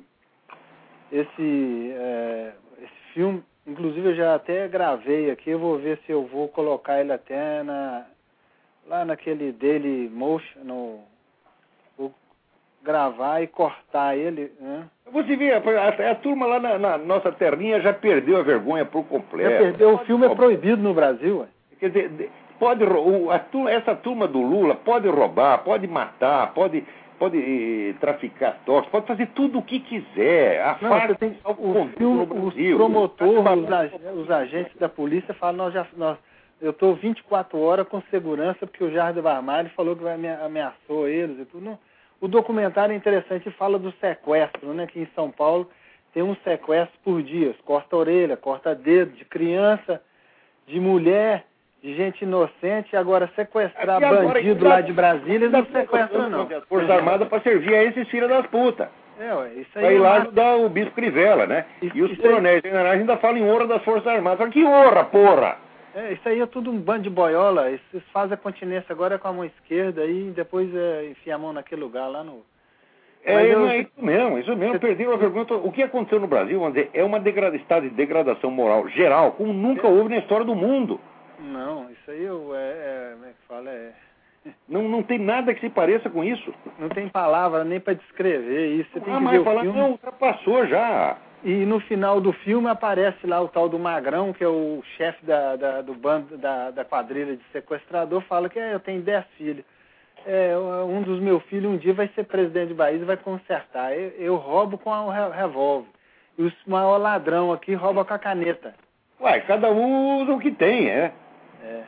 esse, é, esse filme. Inclusive eu já até gravei aqui, eu vou ver se eu vou colocar ele até na, lá naquele Daily Motion, no, vou gravar e cortar ele, né? Você vê, a, a, a turma lá na, na nossa terrinha já perdeu a vergonha por completo. Já perdeu, o filme é proibido no Brasil, ué. Quer dizer, pode, o, a, essa turma do Lula pode roubar, pode matar, pode, pode eh, traficar tóxicos, pode fazer tudo o que quiser. A Não, farsa tem, o, o filme, os promotores, os, os agentes da polícia falam, nós já, nós, eu estou vinte e quatro horas com segurança porque o Jader Barbalho falou que ameaçou eles e tudo. Não. O documentário é interessante, fala do sequestro, né? Que em São Paulo tem um sequestro por dia, corta a orelha, corta dedo, de criança, de mulher, de gente inocente. Agora sequestrar agora, bandido lá de Brasília, eles não sequestram não. As Forças Armadas para servir a esses filhos das putas. É, ué, isso aí. Vai é lá uma... ajudar o Bispo Crivella, né? Isso, e os isso coronéis generais ainda falam em honra das Forças Armadas. Fala, que honra, porra! É, isso aí é tudo um bando de boiola. Eles fazem a continência agora com a mão esquerda e depois é, enfia a mão naquele lugar lá no... É, eu... é isso mesmo, isso mesmo. Você... Perderam a vergonha. O que aconteceu no Brasil, vamos dizer, é uma degrada... estado de degradação moral geral, como nunca é. houve na história do mundo. Não, isso aí é, é como é que fala, é... Não, não tem nada que se pareça com isso. Não tem palavra nem para descrever isso. Você tem ah, que mas ver o falar, filme. Não, ultrapassou já. E no final do filme aparece lá o tal do Magrão, que é o chefe da, da, do bando, da, da quadrilha de sequestrador, fala que é, eu tenho dez filhos. É, um dos meus filhos um dia vai ser presidente do país e vai consertar. Eu, eu roubo com o revólver. E o maior ladrão aqui rouba com a caneta. Ué, cada um usa o que tem, é. É.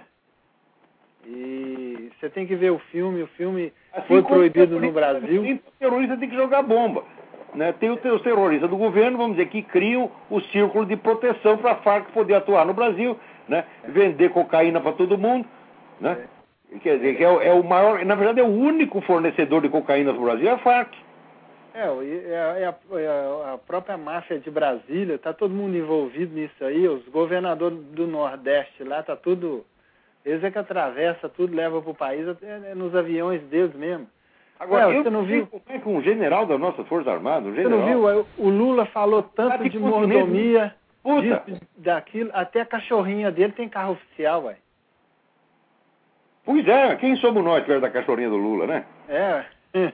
E você tem que ver o filme, o filme assim foi proibido no Brasil. O terrorista tem que jogar bomba. Né? Tem os terroristas do governo, vamos dizer, que criam o círculo de proteção para a Farc poder atuar no Brasil, né? Vender cocaína para todo mundo, né? É. Quer dizer, que é, é o maior, na verdade é o único fornecedor de cocaína do Brasil, é a Farc. É, é, é, a, é a própria máfia de Brasília, tá todo mundo envolvido nisso aí, os governadores do Nordeste lá, tá tudo... Eles é que atravessa tudo, leva pro país, até nos aviões deles mesmo. Agora, Ué, eu você não viu? como é que um general das nossas Forças Armadas, um Você general... não viu? O Lula falou tanto de de continente, mordomia, puta. disso, daquilo, até a cachorrinha dele tem carro oficial, ué. Pois é, quem somos nós perto da cachorrinha do Lula, né? É.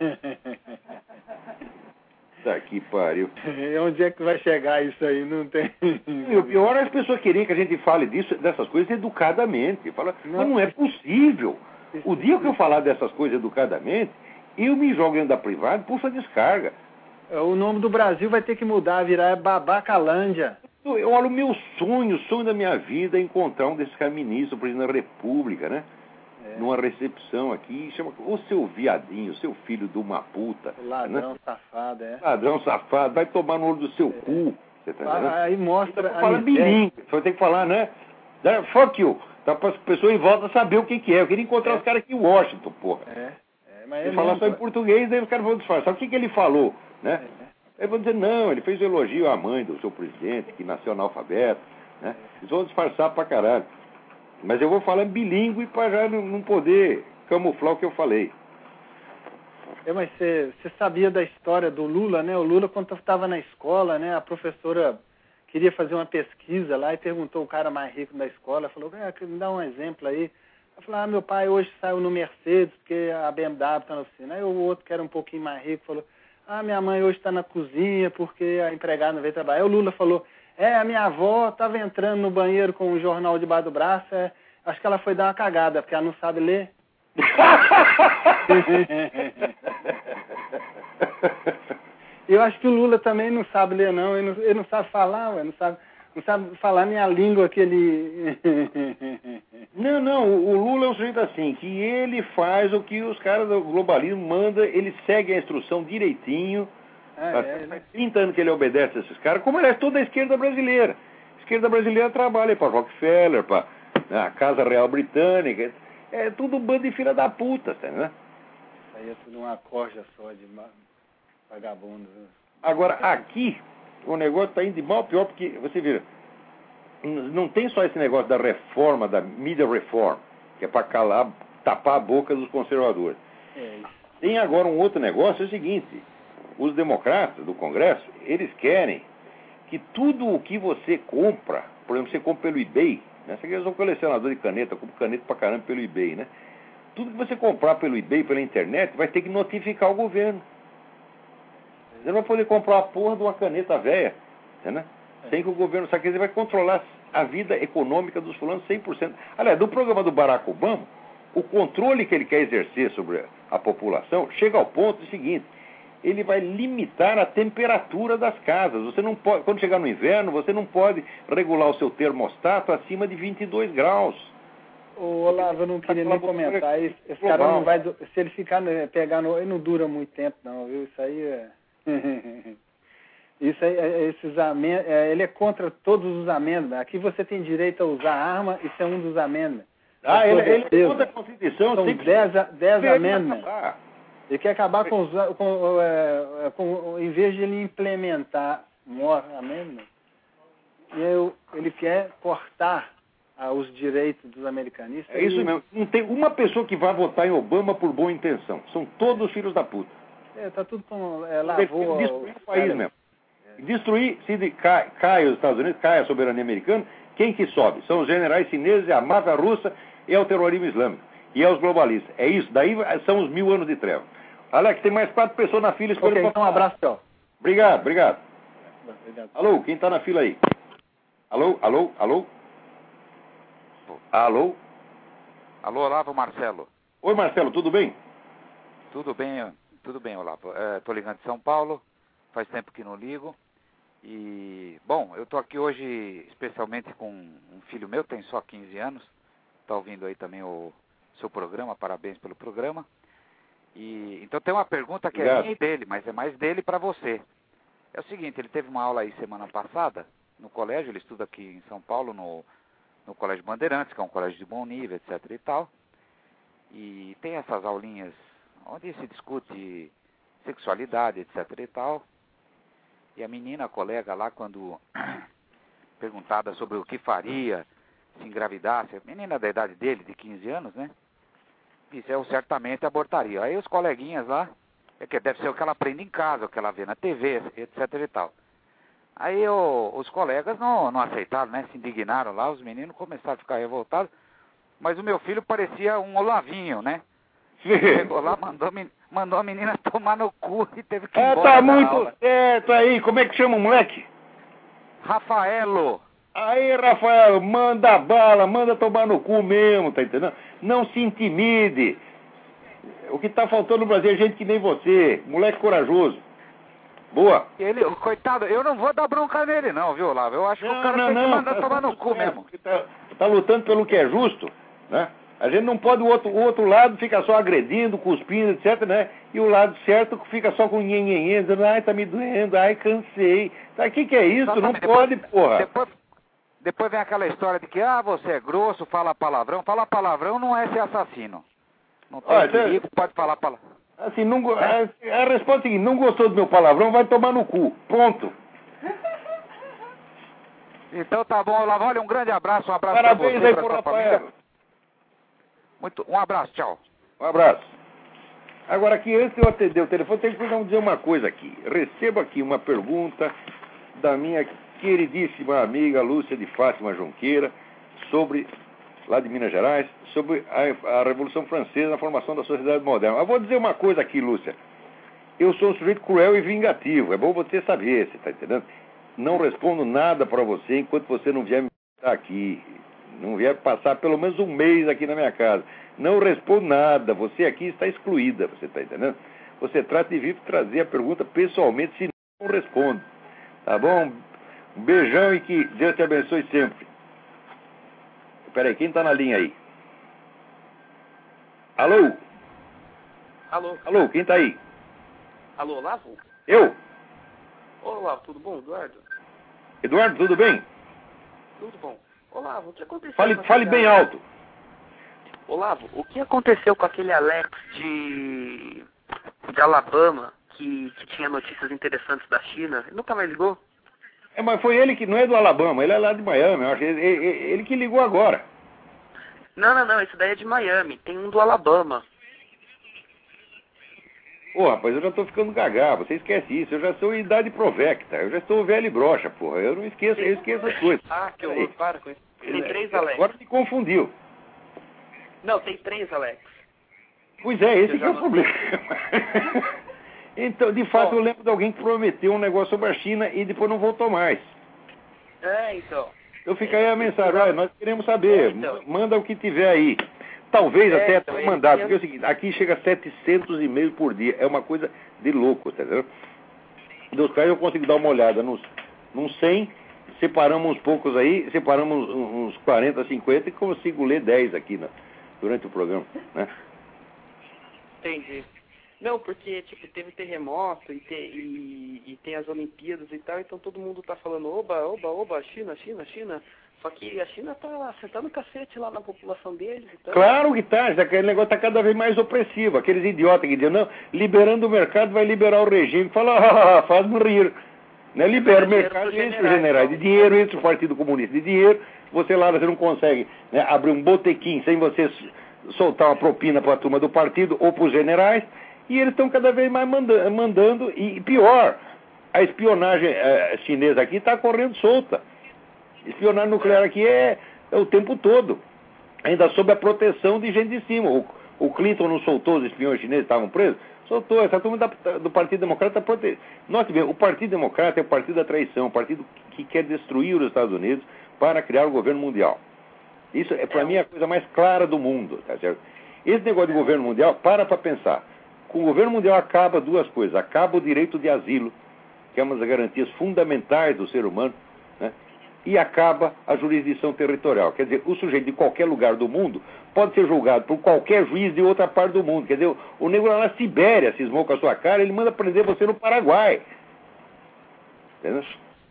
Tá que pariu. E onde é que vai chegar isso aí? Não tem. E o pior é as pessoas querem que a gente fale disso, dessas coisas educadamente. Fala, Não. mas não é possível. O dia que eu falar dessas coisas educadamente, eu me jogo dentro da privada, puxa descarga. O nome do Brasil vai ter que mudar, virar Babacalândia. Eu olho o meu sonho, o sonho da minha vida é encontrar um desses caras ministros, o presidente da República, né? É. Numa recepção aqui, chama o seu viadinho, seu filho de uma puta. O ladrão né? safado, é. Ladrão safado, vai tomar no olho do seu é. cu. Você tá entendendo? Aí mostra. Então, fala bilingue, você vai ter que falar, né? Fuck you. Tá para as pessoas em volta saber o que, que é. Eu queria encontrar é. os caras aqui em Washington, porra. É. é mas ele falar só em português, daí os caras vão disfarçar. O que, que ele falou, né? É. Aí vão dizer, não, ele fez um elogio à mãe do seu presidente, que nasceu analfabeto, né? Eles vão disfarçar pra caralho. Mas eu vou falar bilíngue para já não poder camuflar o que eu falei. É, mas você sabia da história do Lula, né? O Lula, quando estava na escola, né? A professora queria fazer uma pesquisa lá e perguntou o cara mais rico da escola, falou, é, me dá um exemplo aí. Eu falei, ah, meu pai hoje saiu no Mercedes, porque a B M W está na oficina. Aí o outro, que era um pouquinho mais rico, falou, ah, minha mãe hoje está na cozinha, porque a empregada não veio trabalhar. Aí o Lula falou, é, a minha avó estava entrando no banheiro com um jornal debaixo do braço, é, acho que ela foi dar uma cagada, porque ela não sabe ler. Eu acho que o Lula também não sabe ler, não. Ele não, ele não sabe falar, ué, não sabe, não sabe falar nem a língua que ele... Não, não, o Lula é um sujeito assim, que ele faz o que os caras do globalismo mandam, ele segue a instrução direitinho. Ah, é, faz trinta anos que ele obedece a esses caras, como aliás toda a esquerda brasileira. A esquerda brasileira trabalha para Rockefeller, para a Casa Real Britânica. É tudo um bando de filha da puta, tá, né? Isso aí é tudo uma corja só de vagabundo. Agora, aqui, o negócio está indo de mal a pior, porque, você vira, não tem só esse negócio da reforma, da media reform, que é para calar, tapar a boca dos conservadores. É isso. Tem agora um outro negócio, é o seguinte, os democratas do Congresso, eles querem que tudo o que você compra, por exemplo, você compra pelo eBay, né? Você é um colecionador de caneta, compra caneta pra caramba pelo eBay, né? Tudo que você comprar pelo eBay, pela internet, vai ter que notificar o governo. Você não vai poder comprar a porra de uma caneta velha, né? Sem que o governo sabe que ele vai controlar a vida econômica dos fulanos cem por cento. Aliás, do programa do Barack Obama, o controle que ele quer exercer sobre a população chega ao ponto do seguinte, ele vai limitar a temperatura das casas. Você não pode, quando chegar no inverno, você não pode regular o seu termostato acima de vinte e dois graus. Ô, Olavo, eu não queria nem comentar. Esse, esse cara não vai, se ele ficar pegando, ele não dura muito tempo, não, viu? Isso aí é... Isso aí, esses amend... ele é contra todos os amendamentos. Aqui você tem direito a usar arma, isso é um dos amendamentos. Ah, ele, ele é contra a Constituição. São dez amendamentos. Ele quer acabar com os... Com, é, com, em vez de ele implementar more amendment, eu, ele quer cortar ah, os direitos dos americanistas. É isso mesmo. Não tem uma pessoa que vai votar em Obama por boa intenção. São todos filhos da puta. É, tá tudo com... É, lavou... Destruir o país cara, mesmo. É. Destruir, se de, cai, cai os Estados Unidos, cai a soberania americana, quem que sobe? São os generais chineses, a máfia russa e é o terrorismo islâmico. E é os globalistas. É isso. Daí são os mil anos de treva. Alex, tem mais quatro pessoas na fila esperando. Okay, então um abraço, ó. Obrigado, obrigado. Obrigado. Alô, quem tá na fila aí? Alô, alô, alô? Alô? Alô, Olavo, Marcelo. Oi, Marcelo, tudo bem? Tudo bem, tudo bem, Olavo. Estou ligando de São Paulo, faz tempo que não ligo. E, bom, eu estou aqui hoje especialmente com um filho meu, tem só quinze anos. Está ouvindo aí também o seu programa, parabéns pelo programa. E, então tem uma pergunta que Obrigado. é minha e dele, mas é mais dele para você. É o seguinte, ele teve uma aula aí semana passada no colégio, ele estuda aqui em São Paulo, no, no Colégio Bandeirantes, que é um colégio de bom nível, etc e tal. E tem essas aulinhas onde se discute sexualidade, etc e tal. E a menina, a colega lá, quando perguntada sobre o que faria se engravidasse, a menina da idade dele, de quinze anos, né? Disse, eu certamente abortaria. Aí os coleguinhas lá, é que deve ser o que ela aprende em casa, o que ela vê na T V, etc e tal. Aí o, os colegas não, não aceitaram, né? Se indignaram lá, os meninos começaram a ficar revoltados. Mas o meu filho parecia um Olavinho, né? Chegou lá, mandou, mandou a menina tomar no cu e teve que ir Ah, embora tá da muito aula. certo aí. Como é que chama o moleque? Rafaelo. Aí, Rafael, manda bala, manda tomar no cu mesmo, tá entendendo? Não se intimide. O que tá faltando no Brasil é gente que nem você, moleque corajoso. Boa. Ele, coitado, eu não vou dar bronca nele não, viu, Olavo? Eu acho Não, que o cara não, tem não, que mandar tá tomar no tudo cu certo, mesmo. porque Tá, tá lutando pelo que é justo, né? A gente não pode, o outro, o outro lado fica só agredindo, cuspindo, etc, né? E o lado certo fica só com nhenhenhen, dizendo, ai, tá me doendo, ai, cansei. Tá, que que é isso? Exatamente. Não pode, Depois- porra. Depois, depois vem aquela história de que, ah, você é grosso, fala palavrão. Falar palavrão não é ser assassino. Não tem Olha, perigo, pode falar palavrão. Assim, não, go- a, a resposta é a seguinte, não gostou do meu palavrão, vai tomar no cu. Ponto. Então tá bom, Olavo. Olha, um grande abraço, um abraço pra Parabéns você, aí pra pro sua Rafael. família. Muito, um abraço, tchau. Um abraço. Agora aqui, antes de eu atender o telefone, tem que dizer uma coisa aqui. Recebo aqui uma pergunta da minha queridíssima amiga Lúcia de Fátima Junqueira, sobre, lá de Minas Gerais, sobre a, a Revolução Francesa na formação da sociedade moderna. Eu vou dizer uma coisa aqui, Lúcia. Eu sou um sujeito cruel e vingativo. É bom você saber, você está entendendo? Não respondo nada para você enquanto você não vier me visitar aqui. Não vier passar pelo menos um mês aqui na minha casa. Não respondo nada. Você aqui está excluída, você está entendendo? Você trata de vir trazer a pergunta pessoalmente, se não responde. Tá bom? Um beijão e que Deus te abençoe sempre. Peraí, quem está na linha aí? Alô? Alô? Alô, quem está aí? Alô, Olavo? Eu? Ô, Olavo, tudo bom, Eduardo? Eduardo, tudo bem? Tudo bom. Olavo, o que aconteceu Fale, com fale aquele bem Alex? alto. Olavo, o que aconteceu com aquele Alex de, de Alabama, que, que tinha notícias interessantes da China? Ele nunca mais ligou? É, mas foi ele que não é do Alabama, ele é lá de Miami, eu acho. Ele, ele, ele que ligou agora. Não, não, não, esse daí é de Miami. Tem um do Alabama. Ô, rapaz, eu já tô ficando gagá, você esquece isso. Eu já sou em idade provecta, eu já estou velho e broxa, porra. Eu não esqueço, eu esqueço as coisas. Ah, que Peraí. horror, para com isso. Tem três Alex. Agora me confundiu. Não, tem três Alex. Pois é, esse Eu que é já o não- problema. Então, de fato, Bom. eu lembro de alguém que prometeu um negócio sobre a China e depois não voltou mais. É, então. Eu fico aí a mensagem, olha, nós queremos saber, É, então. manda o que tiver aí. Talvez É, até então, até ele mandado, tinha- porque é o seguinte, aqui chega a setecentos e-mails por dia, é uma coisa de louco, tá entendendo? Dos caras eu consigo dar uma olhada nos, nos cem, separamos uns poucos aí, separamos uns quarenta, cinquenta e consigo ler dez aqui né, durante o programa, né? Entendi. Não, porque, tipo, teve terremoto e, te, e, e tem as Olimpíadas e tal, então todo mundo tá falando, oba, oba, oba, China, China, China. Só que a China tá sentando cacete lá na população deles e tal. Claro que tá, aquele negócio tá cada vez mais opressivo. Aqueles idiotas que dizem, não, liberando o mercado vai liberar o regime. Fala, ah, faz-me rir. Né? Libera o Dinheiro mercado, pros enche os generais, generais de então. dinheiro, enche o Partido Comunista de dinheiro. Você lá, você não consegue né, abrir um botequim sem você soltar uma propina para a turma do partido ou para os generais. E eles estão cada vez mais manda mandando. E pior, a espionagem eh, chinesa aqui está correndo solta. Espionagem nuclear aqui é, é o tempo todo. Ainda sob a proteção de gente de cima. O, o Clinton não soltou os espiões chineses que estavam presos? Soltou. Essa turma da, do Partido Democrata está protegida. Note bem, o Partido Democrata é o partido da traição, o partido que quer destruir os Estados Unidos para criar o governo mundial. Isso, é, para mim, é a coisa mais clara do mundo. Tá certo? Esse negócio de governo mundial, para para pensar. Com o governo mundial acaba duas coisas. Acaba o direito de asilo, que é uma das garantias fundamentais do ser humano, né? E acaba a jurisdição territorial. Quer dizer, o sujeito de qualquer lugar do mundo pode ser julgado por qualquer juiz de outra parte do mundo. Quer dizer, o, o negro lá na Sibéria cismou com a sua cara, ele manda prender você no Paraguai. Entendeu?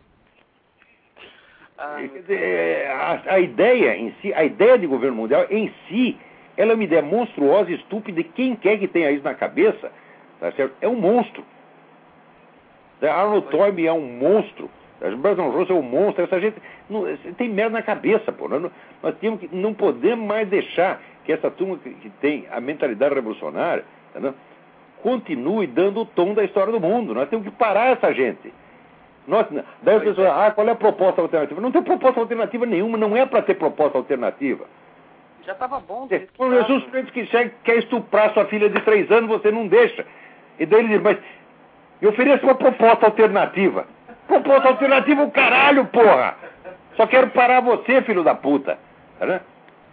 Ah, Quer dizer, é, a, a ideia em si, a ideia de governo mundial em si, ela é uma ideia monstruosa e estúpida, e quem quer que tenha isso na cabeça tá certo? É um monstro. Arnold Toynbee é um monstro. Bertrand Russell é um monstro. Essa gente não, tem merda na cabeça, pô. Nós, nós temos que, não podemos mais deixar que essa turma que, que tem a mentalidade revolucionária, entendeu? Continue dando o tom da história do mundo. Nós temos que parar essa gente. Nós, daí as pessoas, ah, qual é a proposta alternativa? Não tem proposta alternativa nenhuma, não é para ter proposta alternativa. Já estava bom. É, o Jesus Cristo que quer estuprar sua filha de três anos, você não deixa. E daí ele diz, mas eu ofereço uma proposta alternativa. Proposta alternativa o caralho, porra! Só quero parar você, filho da puta. Tá, né?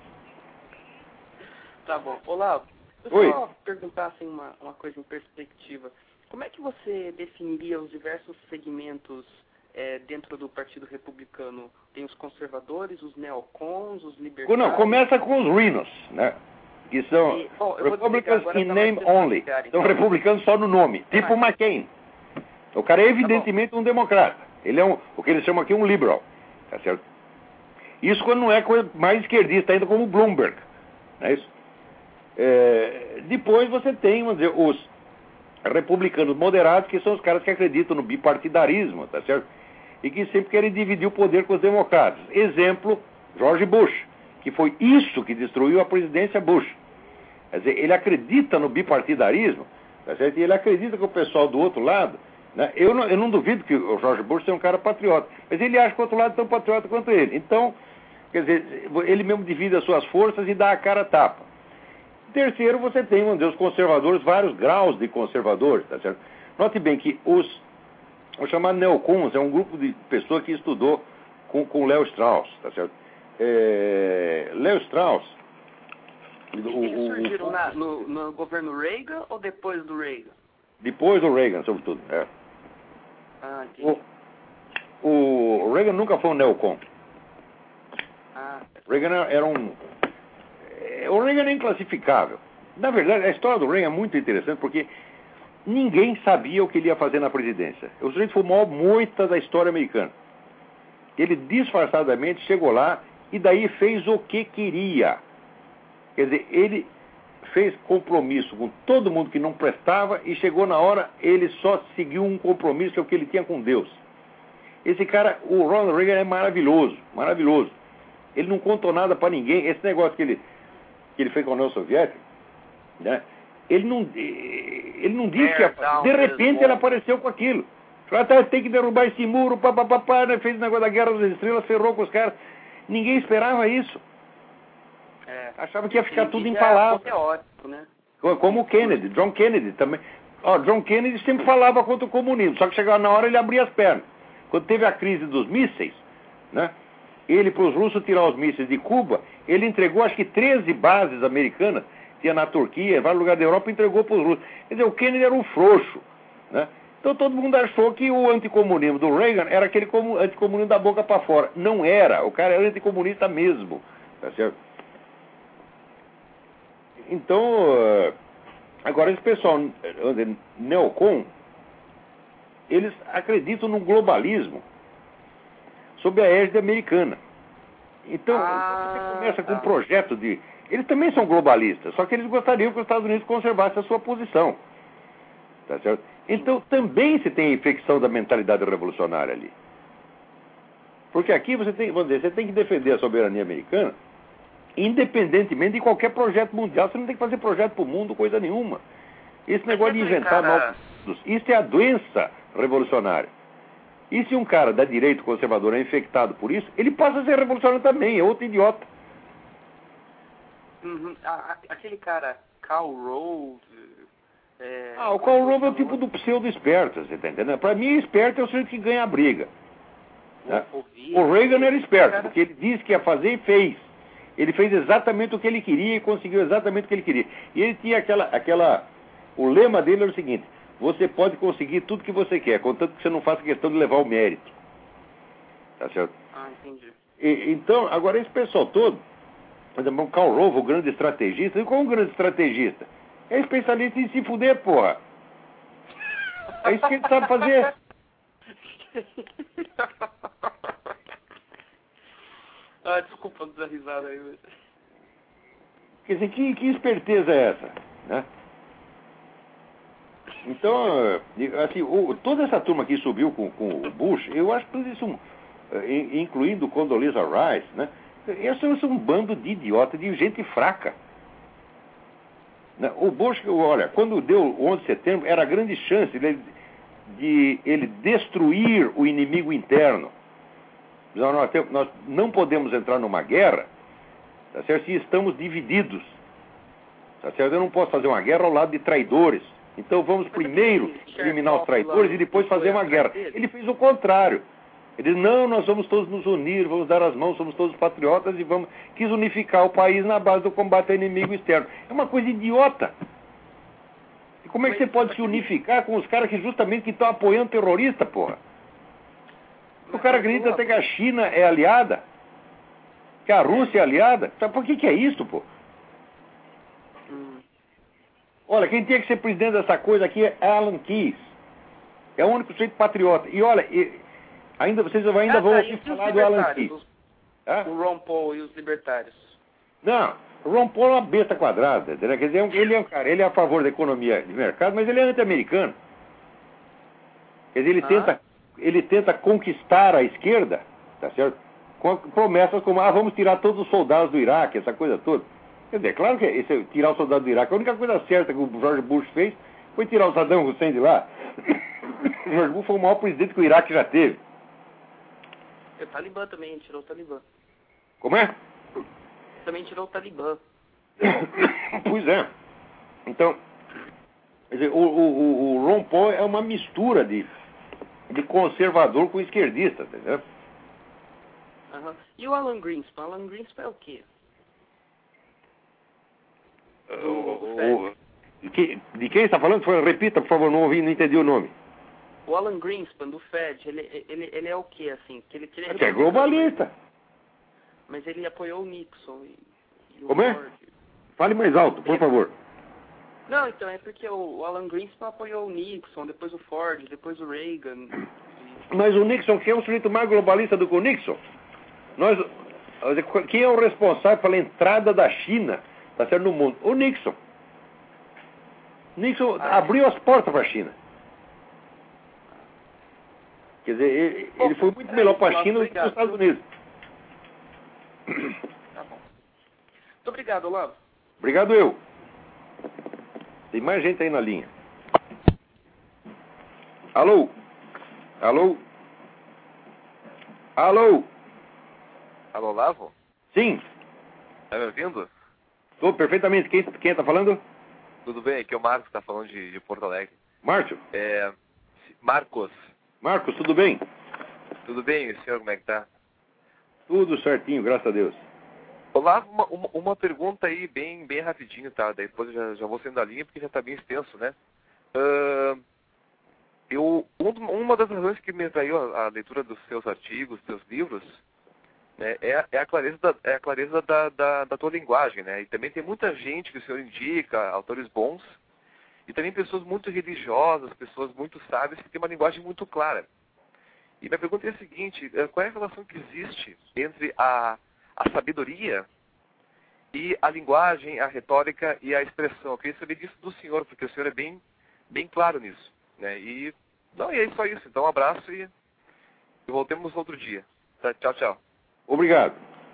Tá bom. Olá, eu Oi. só perguntar assim, uma, uma coisa em perspectiva. Como é que você definiria os diversos segmentos é, dentro do Partido Republicano? Tem os conservadores, os neocons, os libertários... Não, começa com os Rhinos, né? Que são e, bom, Republicans in name only. São republicanos só no nome. Tipo o McCain. O cara é evidentemente um democrata. Ele é um, o que eles chamam aqui um liberal. Tá certo? Isso quando não é coisa mais esquerdista ainda, como o Bloomberg. Não é isso? É, depois você tem, vamos dizer, os republicanos moderados, que são os caras que acreditam no bipartidarismo, tá certo? E que sempre querem dividir o poder com os democratas. Exemplo, George Bush, que foi isso que destruiu a presidência Bush. Quer dizer, ele acredita no bipartidarismo, tá certo? E ele acredita que o pessoal do outro lado, né? eu, não, eu não duvido que o George Bush seja um cara patriota, mas ele acha que o outro lado é tão patriota quanto ele. Então, quer dizer, ele mesmo divide as suas forças e dá a cara a tapa. Terceiro, você tem, vamos dizer, os conservadores, vários graus de conservadores, tá certo? Note bem que os, os chamados neocons é um grupo de pessoas que estudou com, com Léo Strauss, tá certo? É, Léo Strauss... Eles o, surgiram o, na, no, no governo Reagan ou depois do Reagan? Depois do Reagan, sobretudo, é. Ah, entendi. O, o Reagan nunca foi um neocon. Ah. Reagan era um... O Reagan é inclassificável. Na verdade, a história do Reagan é muito interessante porque ninguém sabia o que ele ia fazer na presidência. O sujeito foi o maior moita da história americana. Ele disfarçadamente chegou lá e daí fez o que queria. Quer dizer, ele fez compromisso com todo mundo que não prestava e chegou na hora, ele só seguiu um compromisso que é o que ele tinha com Deus. Esse cara, o Ronald Reagan é maravilhoso, maravilhoso. Ele não contou nada para ninguém. Esse negócio que ele... que ele fez com a União Soviética, né? Ele não, ele não disse que ia fazer. De repente ele apareceu com aquilo. Falou, tem que derrubar esse muro, papapá, né? Fez o negócio da Guerra das Estrelas, ferrou com os caras. Ninguém esperava isso. É. Achava que ia ficar Ele tudo em é palavras. teórico, né? Como o Kennedy, John Kennedy também. Ó, John Kennedy sempre falava contra o comunismo, só que chegava na hora ele abria as pernas. Quando teve a crise dos mísseis, né? Ele, para os russos tirar os mísseis de Cuba, ele entregou acho que treze bases americanas, tinha na Turquia, em vários lugares da Europa, entregou para os russos. Quer dizer, o Kennedy era um frouxo, né? Então todo mundo achou que o anticomunismo do Reagan era aquele anticomunismo da boca para fora. Não era, o cara era anticomunista mesmo, tá certo? Então, agora esse pessoal neocon, eles acreditam no globalismo sob a égide americana. Então, ah, você começa com tá. um projeto de... Eles também são globalistas, só que eles gostariam que os Estados Unidos conservassem a sua posição. Tá certo? Então, também se tem a infecção da mentalidade revolucionária ali. Porque aqui você tem, vamos dizer, você tem que defender a soberania americana, independentemente de qualquer projeto mundial. Você não tem que fazer projeto para o mundo, coisa nenhuma. Esse negócio de inventar cara... novos... Isso é a doença revolucionária. E se um cara da direita conservador é infectado por isso, ele passa a ser revolucionário também, é outro idiota. Uhum. Ah, aquele cara, Karl Rove... É... Ah, o Karl Rove é o tipo do pseudo-esperto, você tá entendendo? Pra mim, esperto é o sujeito que ganha a briga. Né? O Reagan era esperto, porque ele disse que ia fazer e fez. Ele fez exatamente o que ele queria e conseguiu exatamente o que ele queria. E ele tinha aquela... aquela... O lema dele era o seguinte: você pode conseguir tudo que você quer, contanto que você não faça questão de levar o mérito. Tá certo? Ah, entendi. E, então, agora esse pessoal todo, por exemplo, o Karl Rove, o grande estrategista, e qual é um grande estrategista? É especialista em se fuder, porra. É isso que ele sabe fazer. Ah, desculpa dar risada aí. Mas... Quer dizer, que, que esperteza é essa? Né? Então, assim, o, toda essa turma que subiu com, com o Bush, eu acho que isso, incluindo o Condoleezza Rice, né? Esse é um bando de idiota, de gente fraca. O Bush, olha, quando deu o onze de setembro, era a grande chance de, de ele destruir o inimigo interno. Nós, nós não podemos entrar numa guerra, tá certo? Se estamos divididos. Tá certo? Eu não posso fazer uma guerra ao lado de traidores. Então vamos primeiro eliminar os traidores e depois fazer uma guerra. Ele fez o contrário. Ele disse, não, nós vamos todos nos unir, vamos dar as mãos, somos todos patriotas e vamos... Quis unificar o país na base do combate ao inimigo externo. É uma coisa idiota. E como é que você pode se unificar com os caras que justamente estão apoiando terrorista, porra? O cara acredita até que a China é aliada, que a Rússia é aliada. Sabe por que que é isso, pô? Olha, quem tinha que ser presidente dessa coisa aqui é Alan Keyes. É o único sujeito patriota. E olha... E... Ainda, vocês ainda ah, vão ouvir tá, falar do Alan Keyes. Os, ah? O Ron Paul e os libertários. Não, o Ron Paul é uma besta quadrada. Quer dizer, ele é um cara, ele é a favor da economia de mercado, mas ele é anti-americano. Quer dizer, ele, ah. tenta, ele tenta conquistar a esquerda, tá certo? Com promessas como, ah, vamos tirar todos os soldados do Iraque, essa coisa toda. Quer dizer, claro que esse, tirar os soldados do Iraque, a única coisa certa que o George Bush fez foi tirar o Saddam Hussein de lá. O George Bush foi o maior presidente que o Iraque já teve. O Talibã também tirou o Talibã. Como é? Também tirou o Talibã. Pois é. Então, quer dizer, o, o, o Ron Paul é uma mistura de, de conservador com esquerdista, entendeu? Uhum. E o Alan Greenspan? Alan Greenspan é o quê? Do, o, o, que, de quem está falando? Repita, por favor, não ouvi, não entendi o nome. O Alan Greenspan, do Fed, ele, ele, ele é o que, assim? Que ele, ele é, é globalista. Mas ele apoiou o Nixon e, e o Como é? Ford. Fale mais alto, por ele... favor. Não, então, é porque o Alan Greenspan apoiou o Nixon, depois o Ford, depois o Reagan. E... Mas o Nixon, quem é o sujeito mais globalista do que o Nixon? Nós, quem é o responsável pela entrada da China, tá certo, no mundo? O Nixon. Nixon ah, abriu as portas para a China. Quer dizer, ele, Bom, ele foi muito melhor para a China do que para os Estados Unidos. Tá bom. Muito obrigado, Olavo. Obrigado eu. Tem mais gente aí na linha. Alô? Alô? Alô? Alô, Olavo? Sim. Tá me ouvindo? Estou perfeitamente. Quem, quem está falando? Tudo bem, aqui é o Marcos que está falando de, de Porto Alegre. Márcio? É, Marcos. Marcos, tudo bem? Tudo bem, e o senhor como é que tá? Tudo certinho, graças a Deus. Olá, uma, uma, uma pergunta aí bem, bem rapidinho, tá? Daí depois eu já, já vou saindo da linha porque já está bem extenso, né? Uh, eu, uma das razões que me atraiu a, a leitura dos seus artigos, dos seus livros, né, é, é a clareza, da, é a clareza da, da, da tua linguagem, né? E também tem muita gente que o senhor indica, autores bons, e também pessoas muito religiosas, pessoas muito sábias, que têm uma linguagem muito clara. E minha pergunta é a seguinte, qual é a relação que existe entre a, a sabedoria e a linguagem, a retórica e a expressão? Eu queria saber disso do senhor, porque o senhor é bem, bem claro nisso, né? E, não, e é só isso. Então, um abraço e, e voltemos outro dia. Tá, tchau, tchau. Obrigado.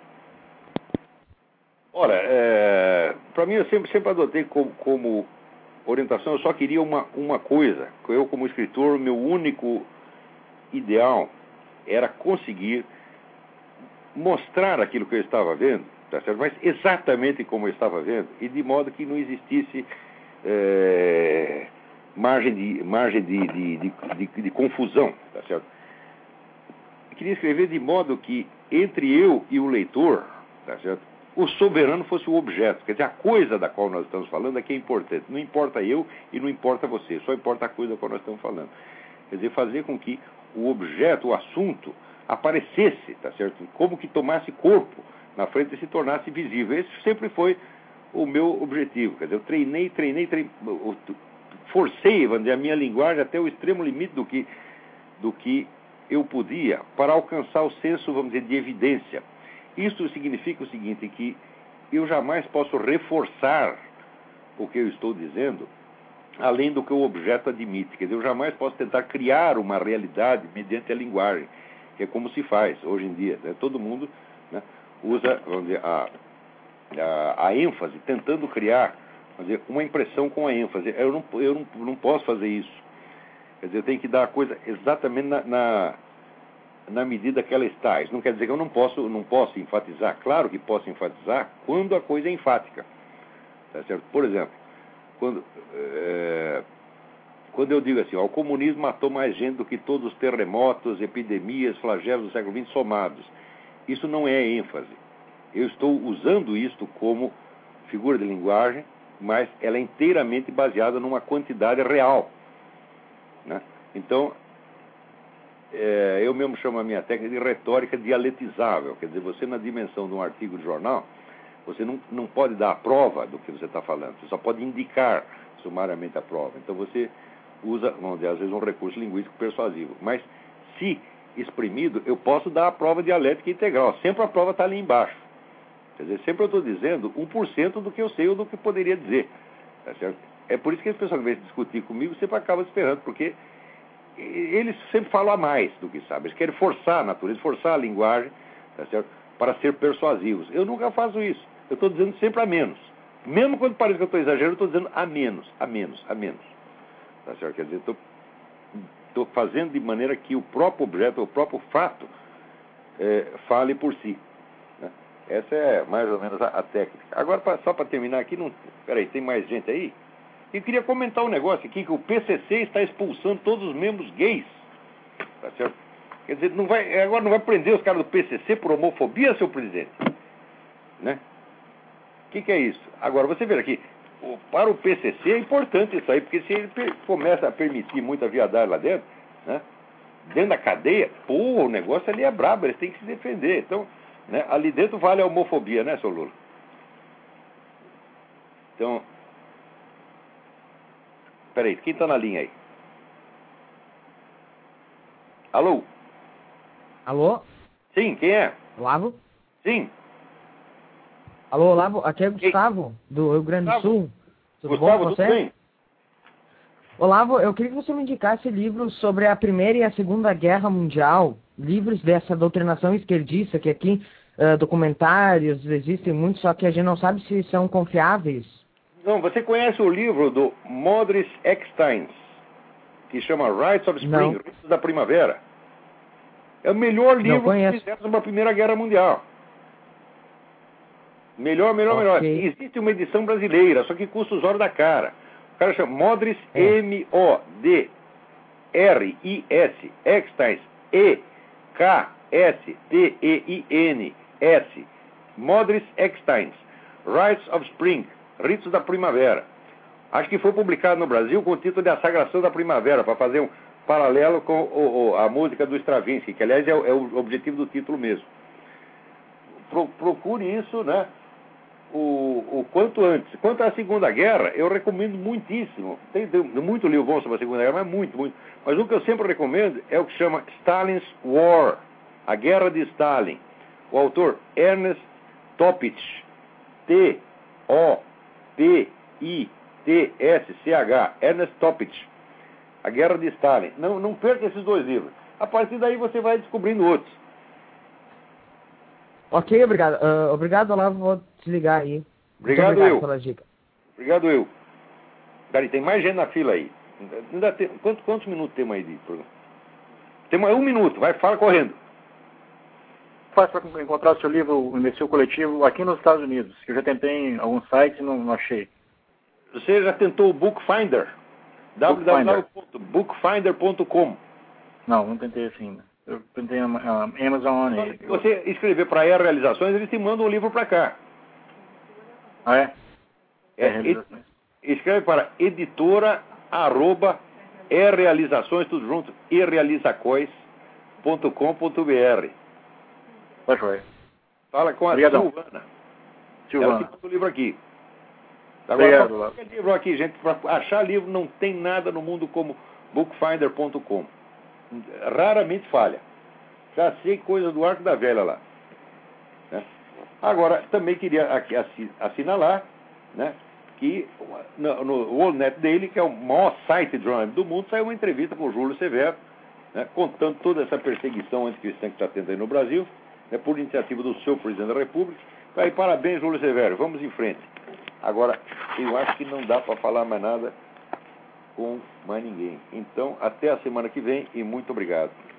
Olha, é, para mim eu sempre, sempre adotei como... como orientação, eu só queria uma, uma coisa. Eu, como escritor, o meu único ideal era conseguir mostrar aquilo que eu estava vendo, tá certo? Mas exatamente como eu estava vendo, e de modo que não existisse é, margem, de, margem de, de, de, de, de confusão, tá certo? Eu queria escrever de modo que entre eu e o leitor, tá certo? O soberano fosse o objeto, quer dizer, a coisa da qual nós estamos falando é que é importante. Não importa eu e não importa você, só importa a coisa da qual nós estamos falando. Quer dizer, fazer com que o objeto, o assunto, aparecesse, tá certo? Como que tomasse corpo na frente e se tornasse visível. Esse sempre foi o meu objetivo. Quer dizer, eu treinei, treinei, treinei, forcei, vamos dizer, a minha linguagem até o extremo limite do que, do que eu podia para alcançar o senso, vamos dizer, de evidência. Isso significa o seguinte, que eu jamais posso reforçar o que eu estou dizendo além do que o objeto admite. Quer dizer, eu jamais posso tentar criar uma realidade mediante a linguagem, que é como se faz hoje em dia, né? Todo mundo, né, usa, vamos dizer, a, a, a ênfase, tentando criar, vamos dizer, uma impressão com a ênfase. Eu não, eu não, não posso fazer isso. Quer dizer, eu tenho que dar a coisa exatamente na, na, na medida que ela está. Isso não quer dizer que eu não posso, não posso enfatizar. Claro que posso enfatizar quando a coisa é enfática. Tá certo? Por exemplo, quando, é, quando eu digo assim, ó, o comunismo matou mais gente do que todos os terremotos, epidemias, flagelos do século vinte somados. Isso não é ênfase. Eu estou usando isto como figura de linguagem, mas ela é inteiramente baseada numa quantidade real. Né? Então, é, eu mesmo chamo a minha técnica de retórica dialetizável. Quer dizer, você na dimensão de um artigo de jornal, você não, não pode dar a prova do que você está falando. Você só pode indicar sumariamente a prova. Então você usa, vamos dizer, às vezes um recurso linguístico persuasivo. Mas, se exprimido, eu posso dar a prova dialética integral. Sempre a prova está ali embaixo. Quer dizer, sempre eu estou dizendo um por cento do que eu sei ou do que poderia dizer. Tá certo? É por isso que as pessoas, que vêm discutir comigo, sempre acabam se ferrando, porque eles sempre falam a mais do que sabem. Eles querem forçar a natureza, forçar a linguagem, tá certo? Para ser persuasivos. Eu nunca faço isso. Eu estou dizendo sempre a menos. Mesmo quando parece que eu estou exagerando, eu estou dizendo a menos, a menos, a menos. Tá certo? Quer dizer, estou, estou fazendo de maneira que o próprio objeto, o próprio fato, é, fale por si. Né? Essa é mais ou menos a, a técnica. Agora, pra, só para terminar aqui, não... peraí, tem mais gente aí? Eu queria comentar um negócio aqui, que o P C C está expulsando todos os membros gays. Tá certo? Quer dizer, não vai, agora não vai prender os caras do P C C por homofobia, seu presidente? Né? O que, que é isso? Agora, você vê aqui, para o P C C é importante isso aí, porque se ele começa a permitir muita viadagem lá dentro, né, dentro da cadeia, pô, o negócio ali é brabo, eles têm que se defender. Então, né, ali dentro vale a homofobia, né, seu Lula? Então, peraí, quem está na linha aí? Alô? Alô? Sim, quem é? Olavo? Sim. Alô, Olavo, aqui é Gustavo, do Rio Grande do Sul. Tudo Gustavo, bom com você? tudo bem? Olavo, eu queria que você me indicasse livros sobre a Primeira e a Segunda Guerra Mundial, livros dessa doutrinação esquerdista, que aqui, uh, documentários, existem muitos, só que a gente não sabe se são confiáveis. Não, você conhece o livro do Modris Eckstein, que chama Rites of Spring, Não. Ritos da Primavera? É o melhor livro conheço. que fizeram sobre a Primeira Guerra Mundial. Melhor, melhor, Ok. melhor. Existe uma edição brasileira, só que custa os olhos da cara. O cara chama Modris, É. M O D R I S, Eckstein, E K S T E I N S, Modris Eckstein, Rites of Spring, Ritos da Primavera. Acho que foi publicado no Brasil com o título de A Sagração da Primavera, para fazer um paralelo com o, o, a música do Stravinsky, que aliás é o, é o objetivo do título mesmo. Pro, procure isso, né? O, o quanto antes. Quanto à Segunda Guerra, eu recomendo muitíssimo. Tem, tem muito livro bom sobre a Segunda Guerra, mas muito, muito. Mas o que eu sempre recomendo é o que chama Stalin's War, A Guerra de Stalin. O autor Ernest Toppich, T O P I T S C H, Ernest Toppich, A Guerra de Stalin. Não, não perca esses dois livros. A partir daí você vai descobrindo outros. Ok, obrigado. Uh, obrigado, Olavo, vou desligar aí. Obrigado, Muito obrigado eu. pela dica. Obrigado, eu. Peraí, tem mais gente na fila aí. Ainda tem, quantos, quantos minutos temos aí de programa? Temos um minuto, vai, fala correndo. Faz para encontrar o seu livro, o Imbecil Coletivo, aqui nos Estados Unidos. Eu já tentei em alguns sites e não, não achei. Você já tentou o Bookfinder? w w w ponto bookfinder ponto com. Não, não tentei assim ainda. Eu tentei a, a Amazon. Se E... você escrever para a Realizações, eles te mandam um livro para cá. Ah, é? É, é escreve para editora arroba e-realizações, tudo junto, e realizacois ponto com ponto b r. Vai, joia. Fala com a Obrigadão. Silvana. Silvana. Ela que manda o livro aqui. Agora, Obrigado, Lavo. qualquer livro aqui, gente, para achar livro não tem nada no mundo como bookfinder ponto com. Raramente falha. Já sei coisa do Arco da Velha lá. Né? Agora, também queria aqui assinalar, né, que no, no WorldNet dele, que é o maior site de jornalismo do mundo, saiu uma entrevista com o Júlio Severo, né, contando toda essa perseguição anticristã que está tendo aí no Brasil, né, por iniciativa do seu presidente da República. Aí, parabéns, Júlio Severo, vamos em frente. Agora, eu acho que não dá para falar mais nada com mais ninguém. Então, até a semana que vem e muito obrigado.